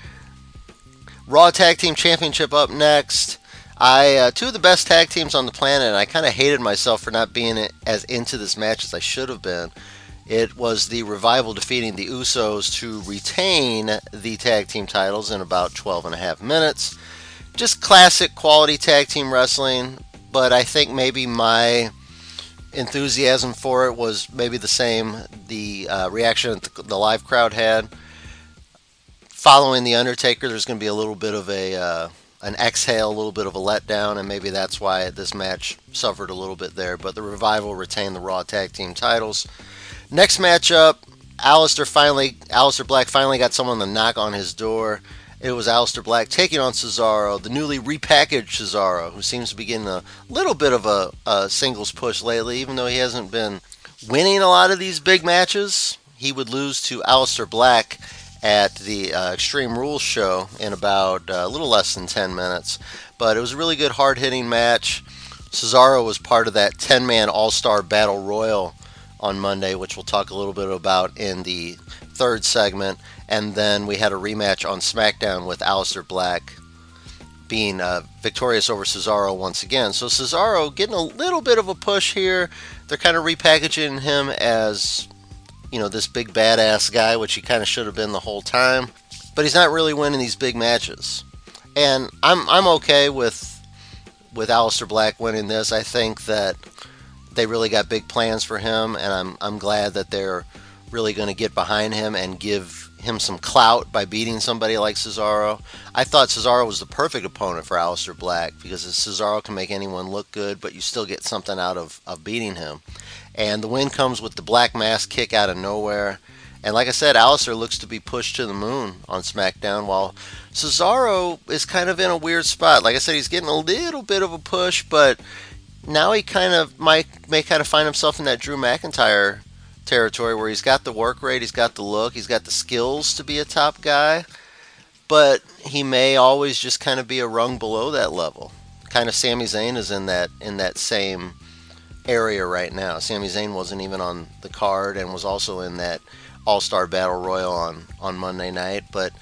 E: Raw Tag Team Championship up next. Two of the best tag teams on the planet, and I kind of hated myself for not being as into this match as I should have been. It was the Revival defeating the Usos to retain the tag team titles in about 12 and a half minutes. Just classic quality tag team wrestling, but I think maybe my enthusiasm for it was maybe the same the reaction that the live crowd had. Following The Undertaker, there's going to be a little bit of an exhale, a little bit of a letdown, and maybe that's why this match suffered a little bit there. But the Revival retained the Raw Tag Team titles. Next matchup, Aleister Black finally got someone to knock on his door. It was Aleister Black taking on Cesaro, the newly repackaged Cesaro, who seems to be getting a little bit of a singles push lately, even though he hasn't been winning a lot of these big matches. He would lose to Aleister Black at the Extreme Rules show in about a little less than 10 minutes. But it was a really good, hard-hitting match. Cesaro was part of that 10-man All-Star Battle Royal on Monday, which we'll talk a little bit about in the third segment, and then we had a rematch on SmackDown with Aleister Black being victorious over Cesaro once again. So Cesaro getting a little bit of a push here. They're kind of repackaging him as, this big badass guy, which he kind of should have been the whole time. But he's not really winning these big matches. And I'm okay with Aleister Black winning this. I think that they really got big plans for him, and I'm glad that they're really going to get behind him and give him some clout by beating somebody like Cesaro. I thought Cesaro was the perfect opponent for Aleister Black because Cesaro can make anyone look good, but you still get something out of beating him. And the win comes with the Black Mass kick out of nowhere. And like I said, Aleister looks to be pushed to the moon on SmackDown, while Cesaro is kind of in a weird spot. Like I said, he's getting a little bit of a push, but now he kind of may kind of find himself in that Drew McIntyre territory where he's got the work rate, he's got the look, he's got the skills to be a top guy, but he may always just kind of be a rung below that level. Kind of Sami Zayn is in that same area right now. Sami Zayn wasn't even on the card and was also in that All-Star Battle Royal on Monday night, but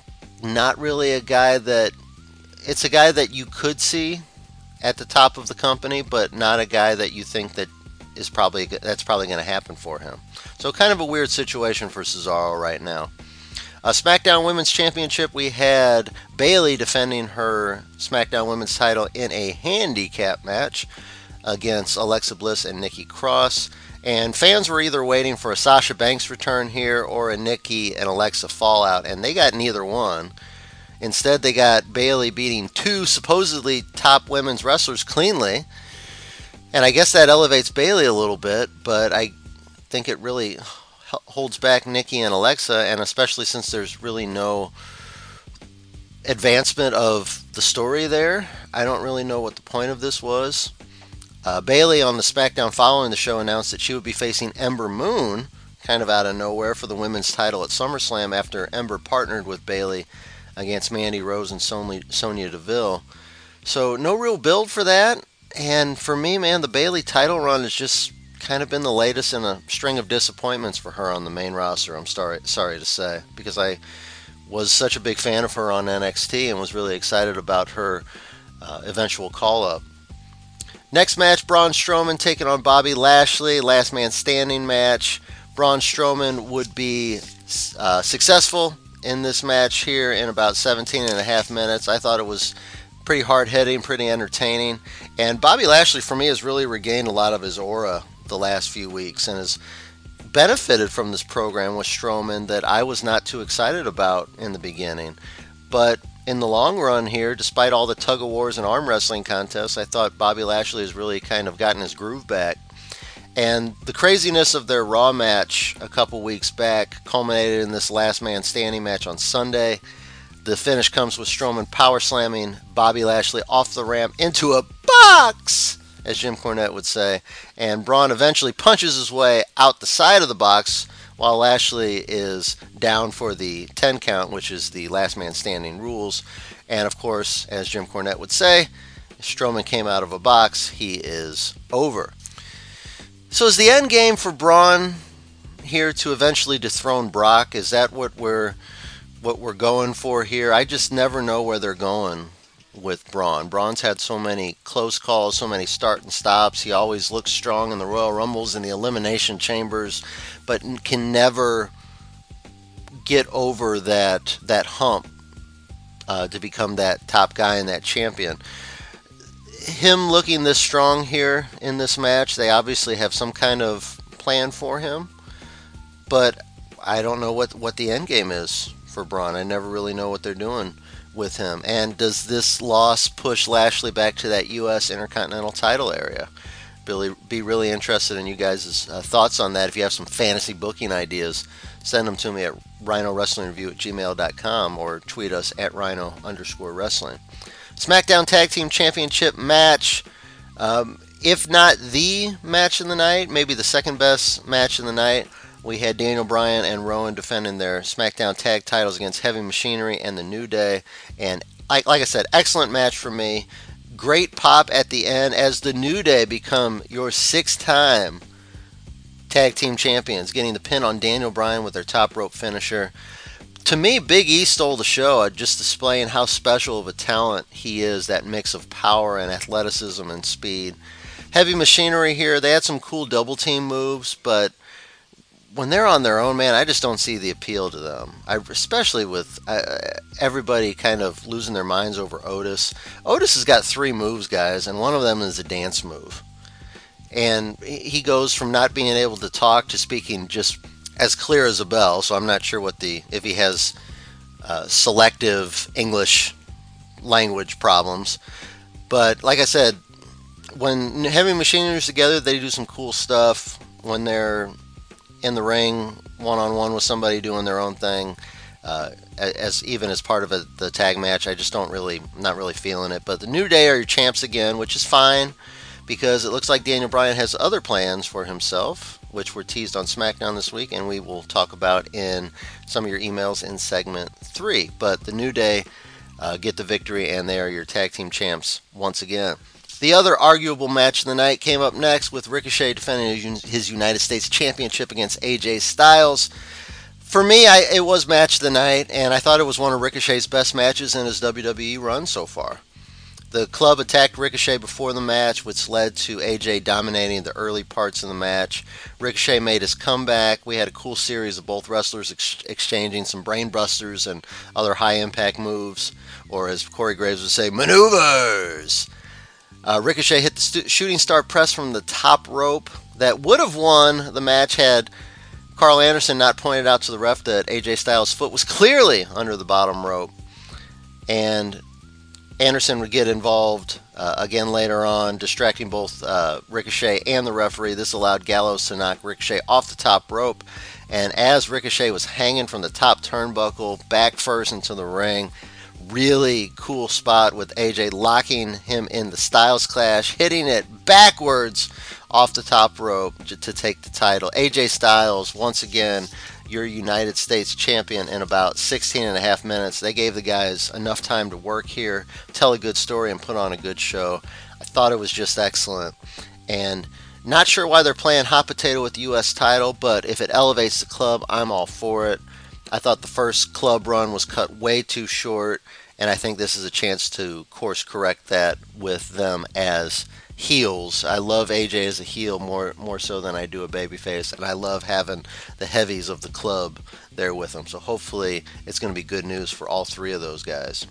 E: not really a guy that... It's a guy that you could see at the top of the company, but not a guy that you think that's probably going to happen for him. So kind of a weird situation for Cesaro right now. SmackDown Women's Championship, we had Bayley defending her SmackDown Women's title in a handicap match against Alexa Bliss and Nikki Cross. And fans were either waiting for a Sasha Banks return here or a Nikki and Alexa fallout, and they got neither one. Instead, they got Bayley beating two supposedly top women's wrestlers cleanly. And I guess that elevates Bayley a little bit, but I think it really holds back Nikki and Alexa, and especially since there's really no advancement of the story there. I don't really know what the point of this was. Bayley on the SmackDown following the show announced that she would be facing Ember Moon, kind of out of nowhere, for the women's title at SummerSlam after Ember partnered with Bayley against Mandy Rose and Sonya Deville. So no real build for that. And for me, man, the Bayley title run has just kind of been the latest in a string of disappointments for her on the main roster, I'm sorry to say, because I was such a big fan of her on NXT and was really excited about her eventual call-up. Next match, Braun Strowman taking on Bobby Lashley, last man standing match. Braun Strowman would be successful in this match here in about 17 and a half minutes. I thought it was pretty hard-hitting, pretty entertaining. And Bobby Lashley, for me, has really regained a lot of his aura the last few weeks and has benefited from this program with Strowman that I was not too excited about in the beginning. But in the long run here, despite all the tug-of-wars and arm wrestling contests, I thought Bobby Lashley has really kind of gotten his groove back. And the craziness of their Raw match a couple weeks back culminated in this last man standing match on Sunday. The finish comes with Strowman power slamming Bobby Lashley off the ramp into a box, as Jim Cornette would say. And Braun eventually punches his way out the side of the box while Lashley is down for the 10 count, which is the last man standing rules. And of course, as Jim Cornette would say, if Strowman came out of a box, he is over. So is the end game for Braun here to eventually dethrone Brock? Is that what we're going for here? I just never know where they're going with Braun. Braun's had so many close calls, so many start and stops. He always looks strong in the Royal Rumbles and the Elimination Chambers, but can never get over that hump to become that top guy and that champion. Him looking this strong here in this match, they obviously have some kind of plan for him, but I don't know what the end game is for Braun. I never really know what they're doing with him. And does this loss push Lashley back to that U.S. Intercontinental title area? Be really interested in you guys' thoughts on that. If you have some fantasy booking ideas, send them to me at rhinowrestlingreview@gmail.com or tweet us at rhino_wrestling. SmackDown Tag Team Championship match. If not the match of the night, maybe the second best match of the night. We had Daniel Bryan and Rowan defending their SmackDown tag titles against Heavy Machinery and The New Day. And like I said, excellent match for me. Great pop at the end as The New Day become your 6-time tag team champions, getting the pin on Daniel Bryan with their top rope finisher. To me, Big E stole the show, just displaying how special of a talent he is, that mix of power and athleticism and speed. Heavy Machinery here, they had some cool double team moves, but when they're on their own, man, I just don't see the appeal to them. Especially with everybody kind of losing their minds over Otis. Otis has got 3 moves, guys, and one of them is a dance move. And he goes from not being able to talk to speaking just as clear as a bell, so I'm not sure if he has selective English language problems. But like I said, when Heavy Machinery is together, they do some cool stuff. When they're in the ring, one-on-one with somebody doing their own thing, even as part of the tag match, I just not really feeling it. But the New Day are your champs again, which is fine, because it looks like Daniel Bryan has other plans for himself, which were teased on SmackDown this week, and we will talk about in some of your emails in segment 3. But the New Day get the victory, and they are your tag team champs once again. The other arguable match of the night came up next, with Ricochet defending his United States Championship against AJ Styles. For me, it was match of the night, and I thought it was one of Ricochet's best matches in his WWE run so far. The club attacked Ricochet before the match, which led to AJ dominating the early parts of the match. Ricochet made his comeback. We had a cool series of both wrestlers exchanging some brain busters and other high-impact moves, or as Corey Graves would say, maneuvers. Ricochet hit the shooting star press from the top rope that would have won the match had Carl Anderson not pointed out to the ref that AJ Styles' foot was clearly under the bottom rope. And Anderson would get involved again later on, distracting both Ricochet and the referee. This allowed Gallows to knock Ricochet off the top rope. And as Ricochet was hanging from the top turnbuckle, back first into the ring, really cool spot with AJ locking him in the Styles Clash, hitting it backwards off the top rope to take the title. AJ Styles, once again, your United States champion in about 16 and a half minutes. They gave the guys enough time to work here, tell a good story, and put on a good show. I thought it was just excellent. And not sure why they're playing hot potato with the U.S. title, but if it elevates the club, I'm all for it. I thought the first club run was cut way too short, and I think this is a chance to course correct that with them as heels. I love AJ as a heel more so than I do a babyface, and I love having the heavies of the club there with them. So hopefully it's going to be good news for all 3 of those guys.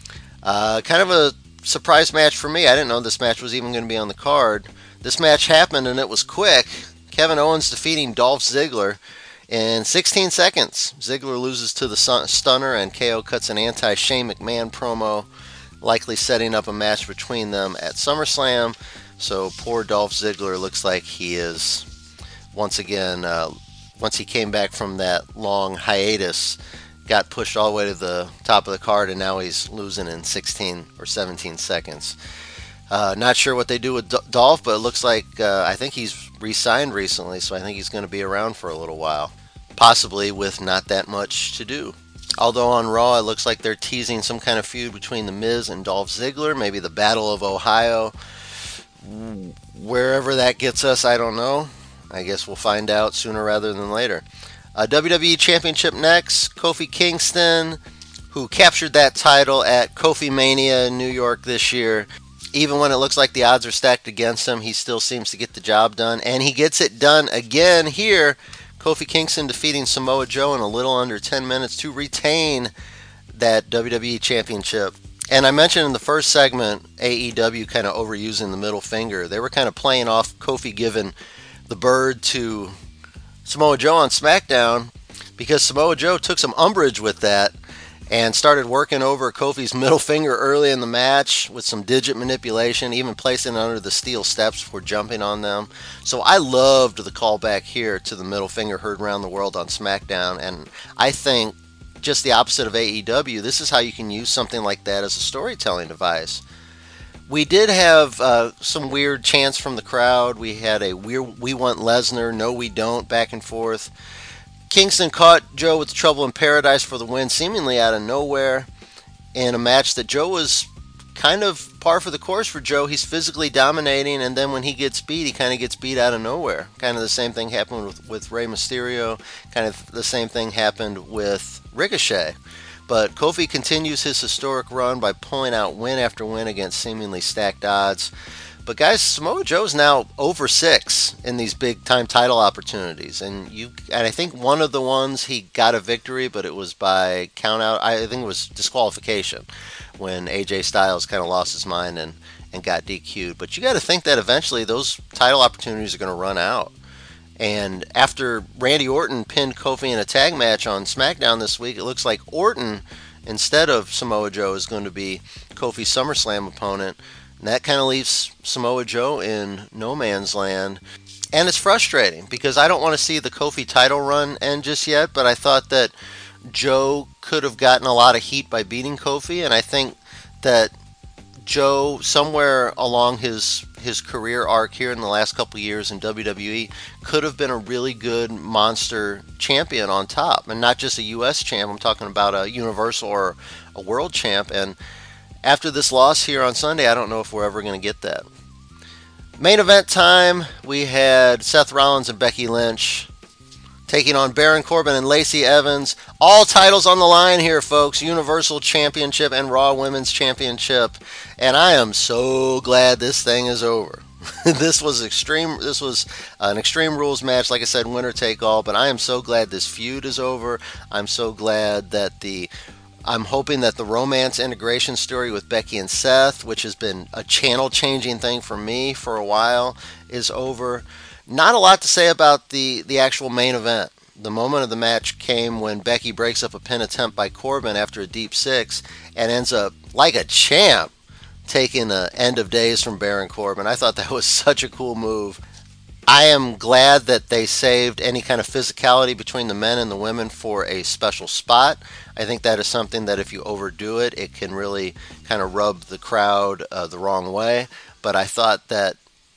E: Kind of a surprise match for me. I didn't know this match was even going to be on the card. This match happened and it was quick. Kevin Owens defeating Dolph Ziggler in 16 seconds. Ziggler loses to the Stunner, and KO cuts an anti-Shane McMahon promo, likely setting up a match between them at SummerSlam. So poor Dolph Ziggler looks like he is, once again, once he came back from that long hiatus, got pushed all the way to the top of the card, and now he's losing in 16 or 17 seconds. Not sure what they do with Dolph, but it looks like I think he's re-signed recently, so I think he's going to be around for a little while, possibly with not that much to do. Although on Raw, it looks like they're teasing some kind of feud between The Miz and Dolph Ziggler, maybe the Battle of Ohio. Wherever that gets us, I don't know. I guess we'll find out sooner rather than later. WWE Championship next. Kofi Kingston, who captured that title at Kofi Mania in New York this year. Even when it looks like the odds are stacked against him, he still seems to get the job done. And he gets it done again here. Kofi Kingston defeating Samoa Joe in a little under 10 minutes to retain that WWE Championship. And I mentioned in the first segment, AEW kind of overusing the middle finger. They were kind of playing off Kofi giving the bird to Samoa Joe on SmackDown, because Samoa Joe took some umbrage with that and started working over Kofi's middle finger early in the match with some digit manipulation, even placing it under the steel steps before jumping on them. So I loved the callback here to the middle finger heard around the world on SmackDown, and I think just the opposite of AEW, this is how you can use something like that as a storytelling device. We did have some weird chants from the crowd. We had a "We want Lesnar, no we don't" back and forth. Kingston caught Joe with Trouble in Paradise for the win, seemingly out of nowhere, in a match that Joe was kind of par for the course for Joe. He's physically dominating, and then when he gets beat, he kind of gets beat out of nowhere. Kind of the same thing happened with Rey Mysterio. Kind of the same thing happened with Ricochet. But Kofi continues his historic run by pulling out win after win against seemingly stacked odds. But guys, Samoa Joe's now over 6 in these big time title opportunities, and I think one of the ones he got a victory, but it was by count out. I think it was disqualification when AJ Styles kind of lost his mind and got DQ'd. But you got to think that eventually those title opportunities are going to run out. And after Randy Orton pinned Kofi in a tag match on SmackDown this week, it looks like Orton, instead of Samoa Joe, is going to be Kofi's SummerSlam opponent. And that kind of leaves Samoa Joe in no man's land. And it's frustrating because I don't want to see the Kofi title run end just yet, but I thought that Joe could have gotten a lot of heat by beating Kofi, and I think that Joe, somewhere along his career arc here in the last couple of years in WWE, could have been a really good monster champion on top. And not just a U.S. champ, I'm talking about a Universal or a World champ. And after this loss here on Sunday, I don't know if we're ever going to get that. Main event time, we had Seth Rollins and Becky Lynch taking on Baron Corbin and Lacey Evans. All titles on the line here, folks. Universal Championship and Raw Women's Championship. And I am so glad this thing is over. This was an Extreme Rules match, like I said, winner take all. But I am so glad this feud is over. I'm so glad that I'm hoping that the romance integration story with Becky and Seth, which has been a channel-changing thing for me for a while, is over. Not a lot to say about the actual main event. The moment of the match came when Becky breaks up a pin attempt by Corbin after a deep 6 and ends up, like a champ, taking the end of days from Baron Corbin. I thought that was such a cool move. I am glad that they saved any kind of physicality between the men and the women for a special spot. I think that is something that if you overdo it, it can really kind of rub the crowd the wrong way. But I thought that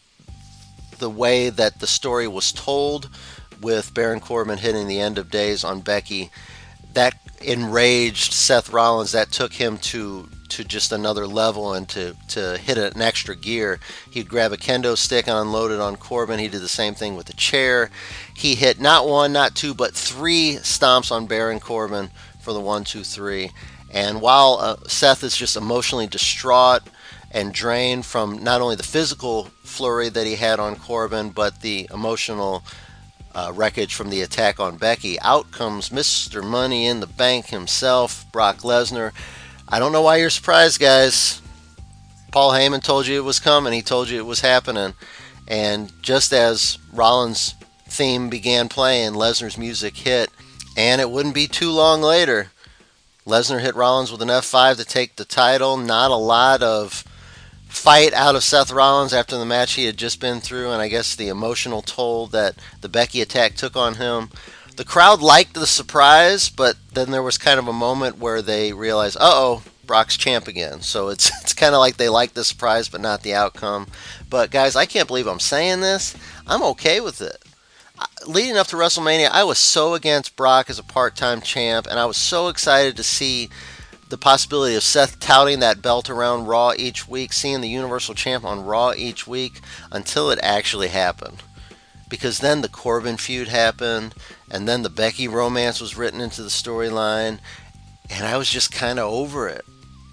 E: the way that the story was told with Baron Corbin hitting the end of days on Becky, that enraged Seth Rollins. That took him to just another level and to hit an extra gear. He'd grab a kendo stick and unload it on Corbin. He did the same thing with the chair. He hit not 1, not 2, but 3 stomps on Baron Corbin for the 1, 2, 3. And while Seth is just emotionally distraught and drained from not only the physical flurry that he had on Corbin, but the emotional wreckage from the attack on Becky, out comes Mr. Money in the Bank himself, Brock Lesnar. I don't know why you're surprised, guys. Paul Heyman told you it was coming. He told you it was happening. And just as Rollins' theme began playing, Lesnar's music hit. And it wouldn't be too long later, Lesnar hit Rollins with an F5 to take the title. Not a lot of fight out of Seth Rollins after the match he had just been through, and I guess the emotional toll that the Becky attack took on him. The crowd liked the surprise, but then there was kind of a moment where they realized, uh-oh, Brock's champ again. So it's kind of like they liked the surprise, but not the outcome. But guys, I can't believe I'm saying this. I'm okay with it. Leading up to WrestleMania, I was so against Brock as a part-time champ, and I was so excited to see the possibility of Seth touting that belt around Raw each week, seeing the Universal Champ on Raw each week, until it actually happened. Because then the Corbin feud happened, and then the Becky romance was written into the storyline, and I was just kind of over it.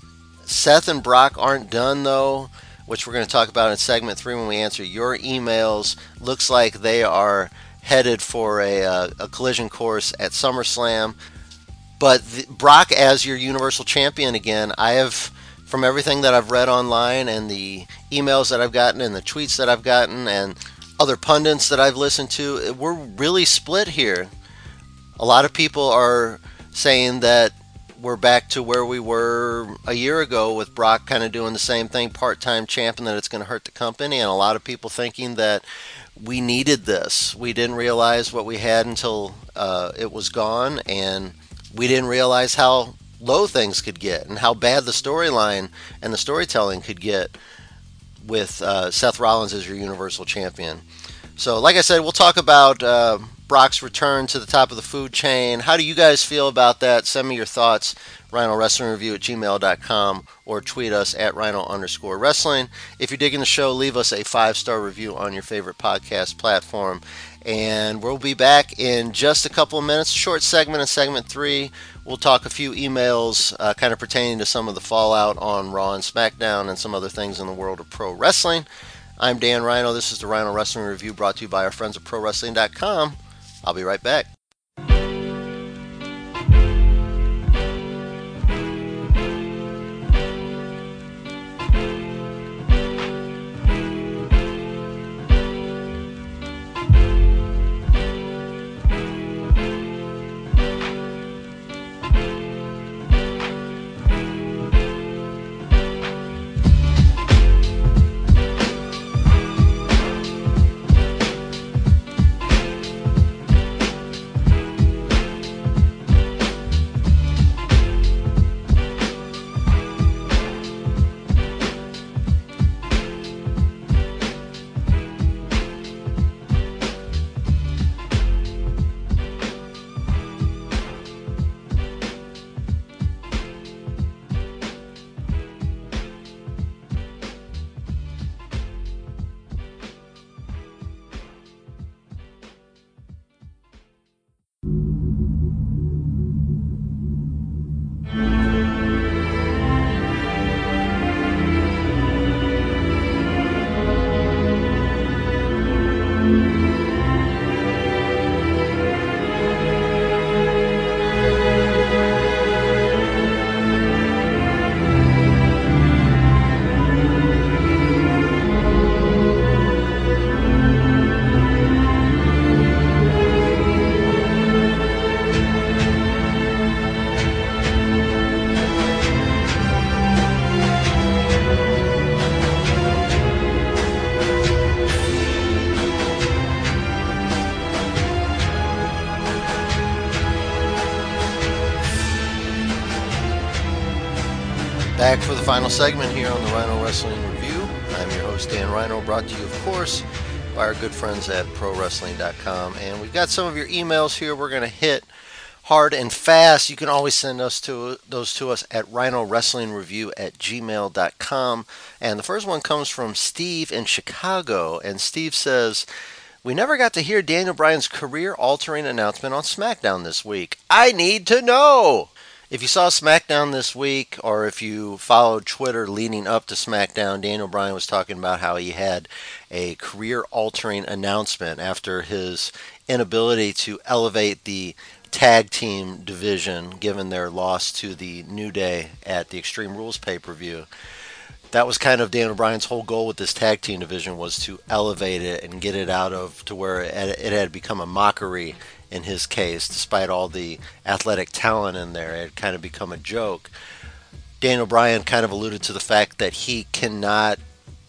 E: Seth and Brock aren't done, though, which we're going to talk about in segment 3 when we answer your emails. Looks like they are headed for a collision course at SummerSlam. But Brock as your Universal Champion again, I have, from everything that I've read online and the emails that I've gotten and the tweets that I've gotten and other pundits that I've listened to, we're really split here. A lot of people are saying that we're back to where we were a year ago with Brock kind of doing the same thing, part-time champ, and that it's going to hurt the company. And a lot of people thinking that we needed this. We didn't realize what we had until it was gone, and we didn't realize how low things could get and how bad the storyline and the storytelling could get with Seth Rollins as your Universal Champion. So, like I said, we'll talk about Brock's return to the top of the food chain. How do you guys feel about that? Send me your thoughts. Rhino Wrestling Review at gmail.com or tweet us at Rhino_Wrestling. If you're digging the show, leave us a 5-star review on your favorite podcast platform. And we'll be back in just a couple of minutes. Short segment in segment 3. We'll talk a few emails kind of pertaining to some of the fallout on Raw and SmackDown and some other things in the world of pro wrestling. I'm Dan Rhino. This is the Rhino Wrestling Review brought to you by our friends at ProWrestling.com. I'll be right back. Back for the final segment here on the Rhino Wrestling Review. I'm your host, Dan Rhino, brought to you, of course, by our good friends at ProWrestling.com. And we've got some of your emails here we're going to hit hard and fast. You can always send those to us at rhinowrestlingreview at gmail.com. And the first one comes from Steve in Chicago. And Steve says, we never got to hear Daniel Bryan's career-altering announcement on SmackDown this week. I need to know! If you saw SmackDown this week, or if you followed Twitter leading up to SmackDown, Daniel Bryan was talking about how he had a career-altering announcement after his inability to elevate the tag team division, given their loss to the New Day at the Extreme Rules pay-per-view. That was kind of Daniel Bryan's whole goal with this tag team division, was to elevate it and get it out of to where it had become a mockery in his case, despite all the athletic talent in there. It had kind of become a joke. Daniel Bryan kind of alluded to the fact that he couldn't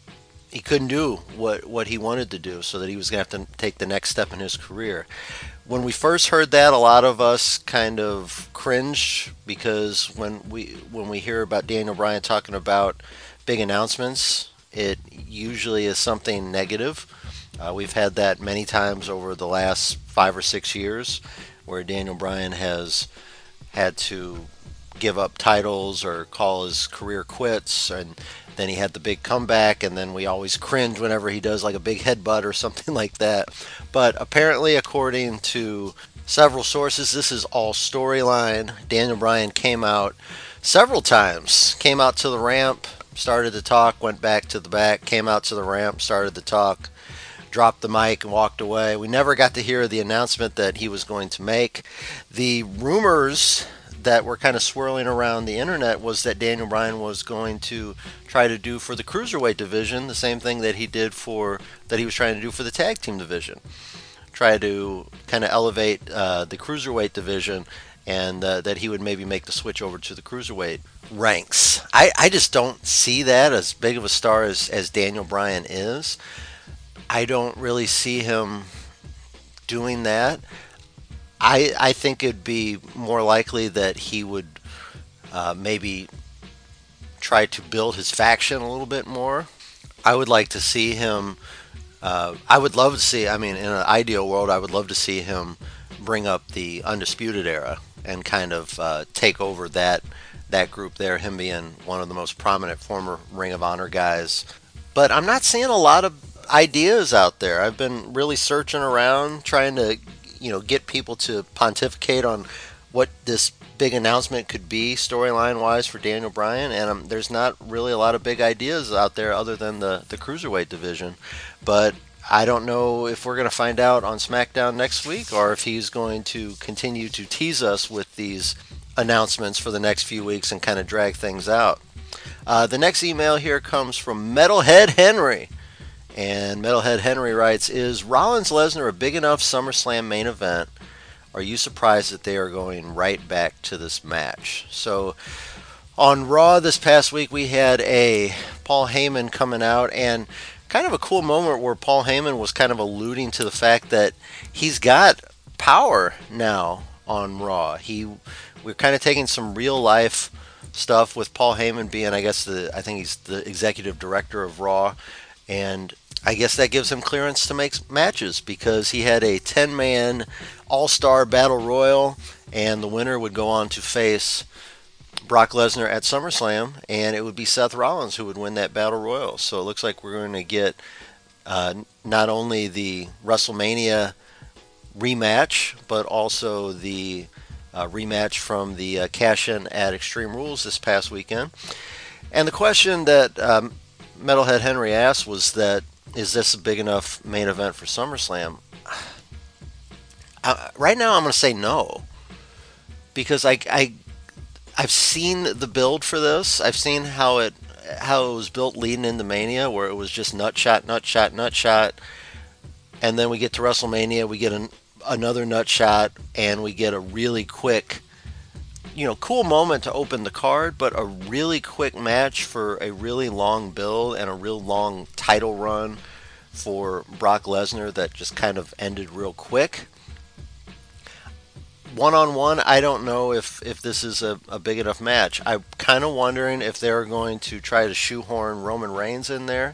E: do what he wanted to do, so that he was going to have to take the next step in his career. When we first heard that, a lot of us kind of cringed, because when we hear about Daniel Bryan talking about big announcements, it usually is something negative. We've had that many times over the last 5 or 6 years, where Daniel Bryan has had to give up titles or call his career quits, and then he had the big comeback, and then we always cringe whenever he does like a big headbutt or something like that. But apparently, according to several sources, this is all storyline. Daniel Bryan came out several times, came out to the ramp, started to talk, went back to the back, came out to the ramp, started to talk, dropped the mic and walked away. We never got to hear the announcement that he was going to make. The rumors that were kind of swirling around the internet was that Daniel Bryan was going to try to do for the Cruiserweight division the same thing that he was trying to do for the tag team division. Try to kind of elevate the Cruiserweight division, and that he would maybe make the switch over to the Cruiserweight ranks. I just don't see that, as big of a star as Daniel Bryan is. I don't really see him doing that. I think it'd be more likely that he would maybe try to build his faction a little bit more. I would like to see him I would love to see. I mean, in an ideal world, I would love to see him bring up the Undisputed Era and kind of take over that group there. Him being one of the most prominent former Ring of Honor guys, but I'm not seeing a lot of ideas out there. I've been really searching around, trying to get people to pontificate on what this big announcement could be storyline wise for Daniel Bryan, and there's not really a lot of big ideas out there other than the cruiserweight division. But I don't know if we're going to find out on SmackDown next week or if he's going to continue to tease us with these announcements for the next few weeks and kind of drag things out. The next email here comes from Metalhead Henry. And Metalhead Henry writes, is Rollins Lesnar a big enough SummerSlam main event? Are you surprised that they are going right back to this match? So on Raw this past week, we had a Paul Heyman coming out, and kind of a cool moment where Paul Heyman was kind of alluding to the fact that he's got power now on Raw. We're kind of taking some real life stuff with Paul Heyman being, I think he's the executive director of Raw, and I guess that gives him clearance to make matches because he had a 10-man all-star battle royal, and the winner would go on to face Brock Lesnar at SummerSlam, and it would be Seth Rollins who would win that battle royal. So it looks like we're going to get not only the WrestleMania rematch, but also the rematch from the cash-in at Extreme Rules this past weekend. And the question that Metalhead Henry asked was that, is this a big enough main event for SummerSlam? Right now, I'm going to say no, because I've seen the build for this. I've seen how it was built leading into Mania, where it was just nut shot, and then we get to WrestleMania, we get another nut shot, and we get a really quick, cool moment to open the card, but a really quick match for a really long build and a real long title run for Brock Lesnar that just kind of ended real quick. One-on-one, I don't know if this is a big enough match. I'm kind of wondering if they're going to try to shoehorn Roman Reigns in there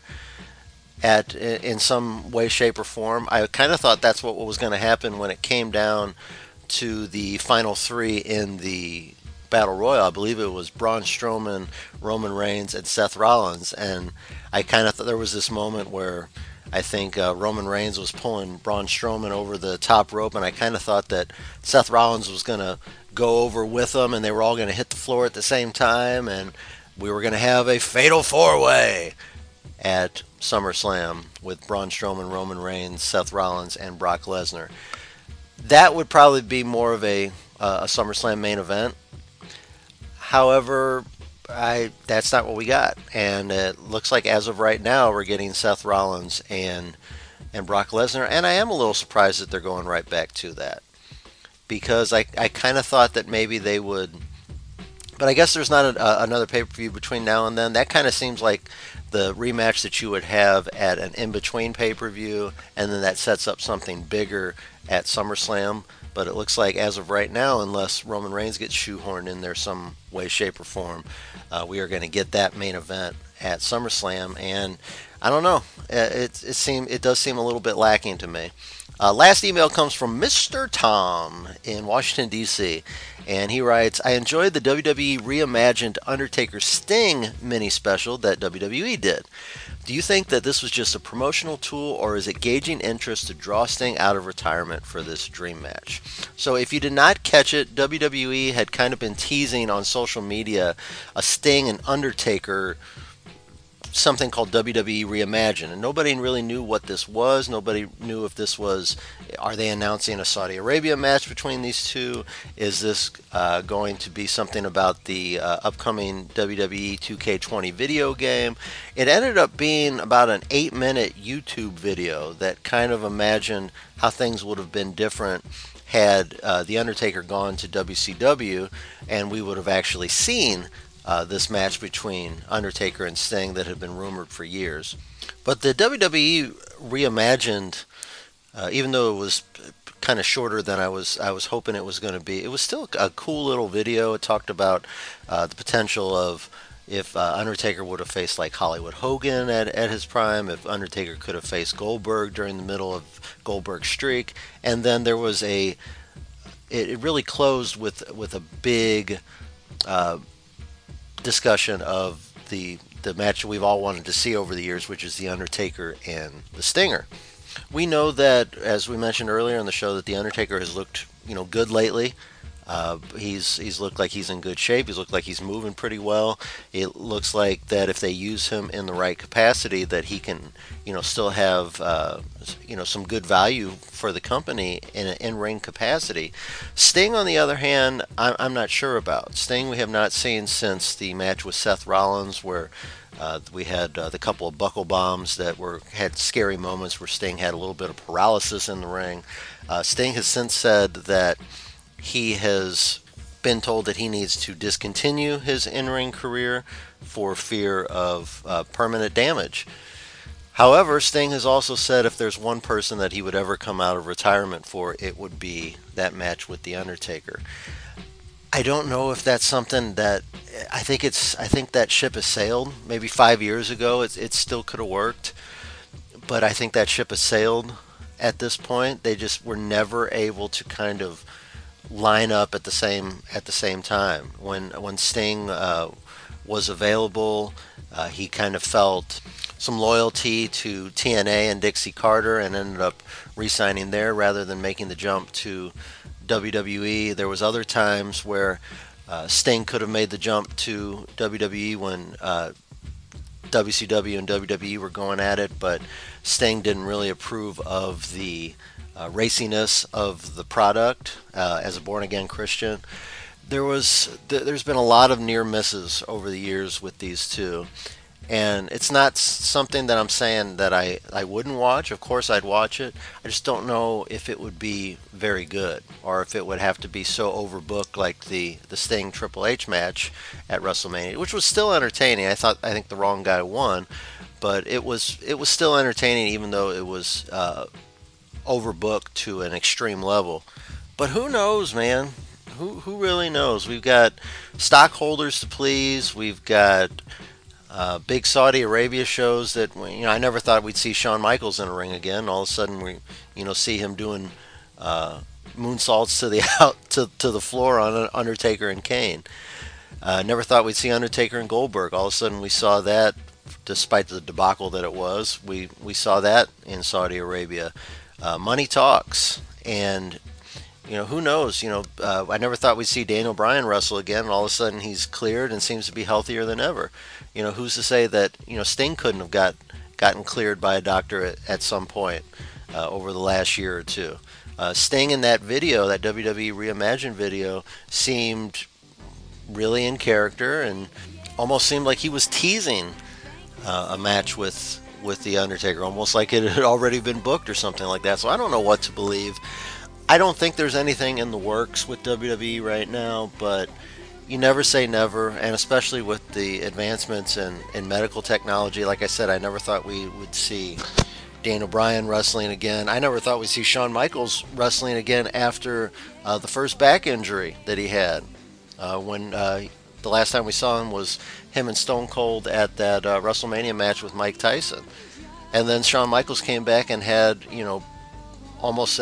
E: in some way, shape, or form. I kind of thought that's what was going to happen when it came down to the final three in the Battle Royal. I believe it was Braun Strowman, Roman Reigns, and Seth Rollins. And I kind of thought there was this moment where I think Roman Reigns was pulling Braun Strowman over the top rope, and I kind of thought that Seth Rollins was going to go over with him, and they were all going to hit the floor at the same time, and we were going to have a fatal four-way at SummerSlam with Braun Strowman, Roman Reigns, Seth Rollins, and Brock Lesnar. That would probably be more of a SummerSlam main event. However, that's not what we got, and it looks like as of right now we're getting Seth Rollins and Brock Lesnar, and I am a little surprised that they're going right back to that, because I kind of thought that maybe they would, but I guess there's not another pay-per-view between now and then. That kind of seems like the rematch that you would have at an in-between pay-per-view, and then that sets up something bigger at SummerSlam. But it looks like as of right now, unless Roman Reigns gets shoehorned in there some way, shape, or form, we are going to get that main event at SummerSlam. And I don't know. It does seem a little bit lacking to me. Last email comes from Mr. Tom in Washington, D.C., and he writes, I enjoyed the WWE reimagined Undertaker Sting mini special that WWE did. Do you think that this was just a promotional tool, or is it gauging interest to draw Sting out of retirement for this dream match? So if you did not catch it, WWE had kind of been teasing on social media a Sting and Undertaker, something called WWE Reimagined, and nobody really knew what this was. Nobody knew if this was, are they announcing a Saudi Arabia match between these two? Is this going to be something about the upcoming WWE 2K20 video game? It ended up being about an 8-minute YouTube video that kind of imagined how things would have been different had The Undertaker gone to WCW, and we would have actually seen this match between Undertaker and Sting that had been rumored for years. But the WWE Reimagined, even though it was kind of shorter than I was hoping it was going to be, it was still a cool little video. It talked about the potential of if Undertaker would have faced like Hollywood Hogan at his prime, if Undertaker could have faced Goldberg during the middle of Goldberg's streak, and then there was it really closed with a big discussion of the match we've all wanted to see over the years, which is the Undertaker and the Stinger. We know that, as we mentioned earlier in the show, that the Undertaker has looked good lately. He's looked like he's in good shape. He's looked like he's moving pretty well. It looks like that if they use him in the right capacity, that he can, still have, some good value for the company in an in-ring capacity. Sting, on the other hand, I'm not sure about. Sting we have not seen since the match with Seth Rollins, where we had the couple of buckle bombs that had scary moments where Sting had a little bit of paralysis in the ring. Sting has since said that he has been told that he needs to discontinue his in-ring career for fear of permanent damage. However, Sting has also said if there's one person that he would ever come out of retirement for, it would be that match with The Undertaker. I don't know if that's something that I think that ship has sailed. Maybe 5 years ago it still could have worked, but I think that ship has sailed at this point. They just were never able to kind of line up at the same time. When Sting was available, he kind of felt some loyalty to TNA and Dixie Carter and ended up re-signing there rather than making the jump to WWE. There was other times where Sting could have made the jump to WWE when WCW and WWE were going at it, but Sting didn't really approve of the raciness of the product as a born-again Christian. There's been a lot of near misses over the years with these two, and it's not something that I'm saying that I wouldn't watch. Of course I'd watch it. I just don't know if it would be very good, or if it would have to be so overbooked like the Sting Triple H match at WrestleMania, which was still entertaining. I think the wrong guy won, but it was still entertaining, even though it was overbooked to an extreme level. But who knows, man? Who really knows? We've got stockholders to please. We've got big Saudi Arabia shows that I never thought we'd see Shawn Michaels in a ring again. All of a sudden we see him doing moonsaults to the floor on Undertaker and Kane. Never thought we'd see Undertaker and Goldberg. All of a sudden we saw that, despite the debacle that it was. We saw that in Saudi Arabia. Money talks, and who knows? I never thought we'd see Daniel Bryan wrestle again, and all of a sudden he's cleared and seems to be healthier than ever. Who's to say that Sting couldn't have gotten cleared by a doctor at some point over the last year or two. Sting in that video, that WWE Reimagined video, seemed really in character and almost seemed like he was teasing a match with The Undertaker, almost like it had already been booked or something like that. So I don't know what to believe. I don't think there's anything in the works with WWE right now, but you never say never, and especially with the advancements in medical technology. Like I said, I never thought we would see Daniel Bryan wrestling again. I never thought we'd see Shawn Michaels wrestling again after the first back injury that he had. When the last time we saw him was him and Stone Cold at that WrestleMania match with Mike Tyson. And then Shawn Michaels came back and had, almost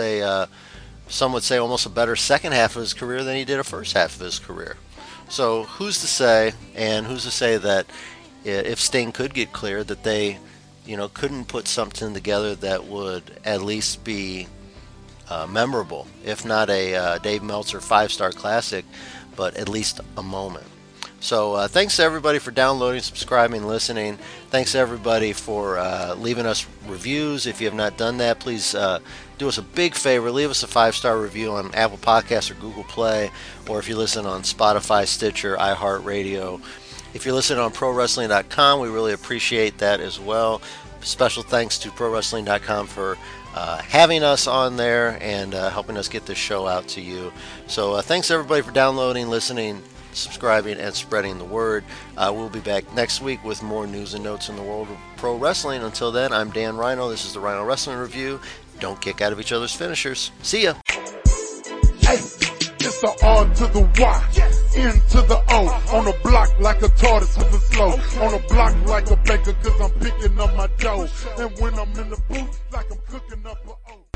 E: some would say almost a better second half of his career than he did a first half of his career. So who's to say, and who's to say that if Sting could get cleared, that they, couldn't put something together that would at least be memorable, if not a Dave Meltzer 5-star classic, but at least a moment. So thanks to everybody for downloading, subscribing, listening. Thanks to everybody for leaving us reviews. If you have not done that, please do us a big favor. Leave us a 5-star review on Apple Podcasts or Google Play, or if you listen on Spotify, Stitcher, iHeartRadio. If you're listening on ProWrestling.com, we really appreciate that as well. Special thanks to ProWrestling.com for having us on there and helping us get this show out to you. So thanks everybody for downloading, listening, subscribing, and spreading the word. We'll be back next week with more news and notes in the world of pro wrestling. Until then, I'm Dan Rhino. This is the Rhino Wrestling Review. Don't kick out of each other's finishers. See ya.
C: Hey, it's the R to the Y. N to the O. On the block like a tortoise moving slow. On the block like a baker, cause I'm picking up my dough. And when I'm in the booth, like I'm cooking up a O.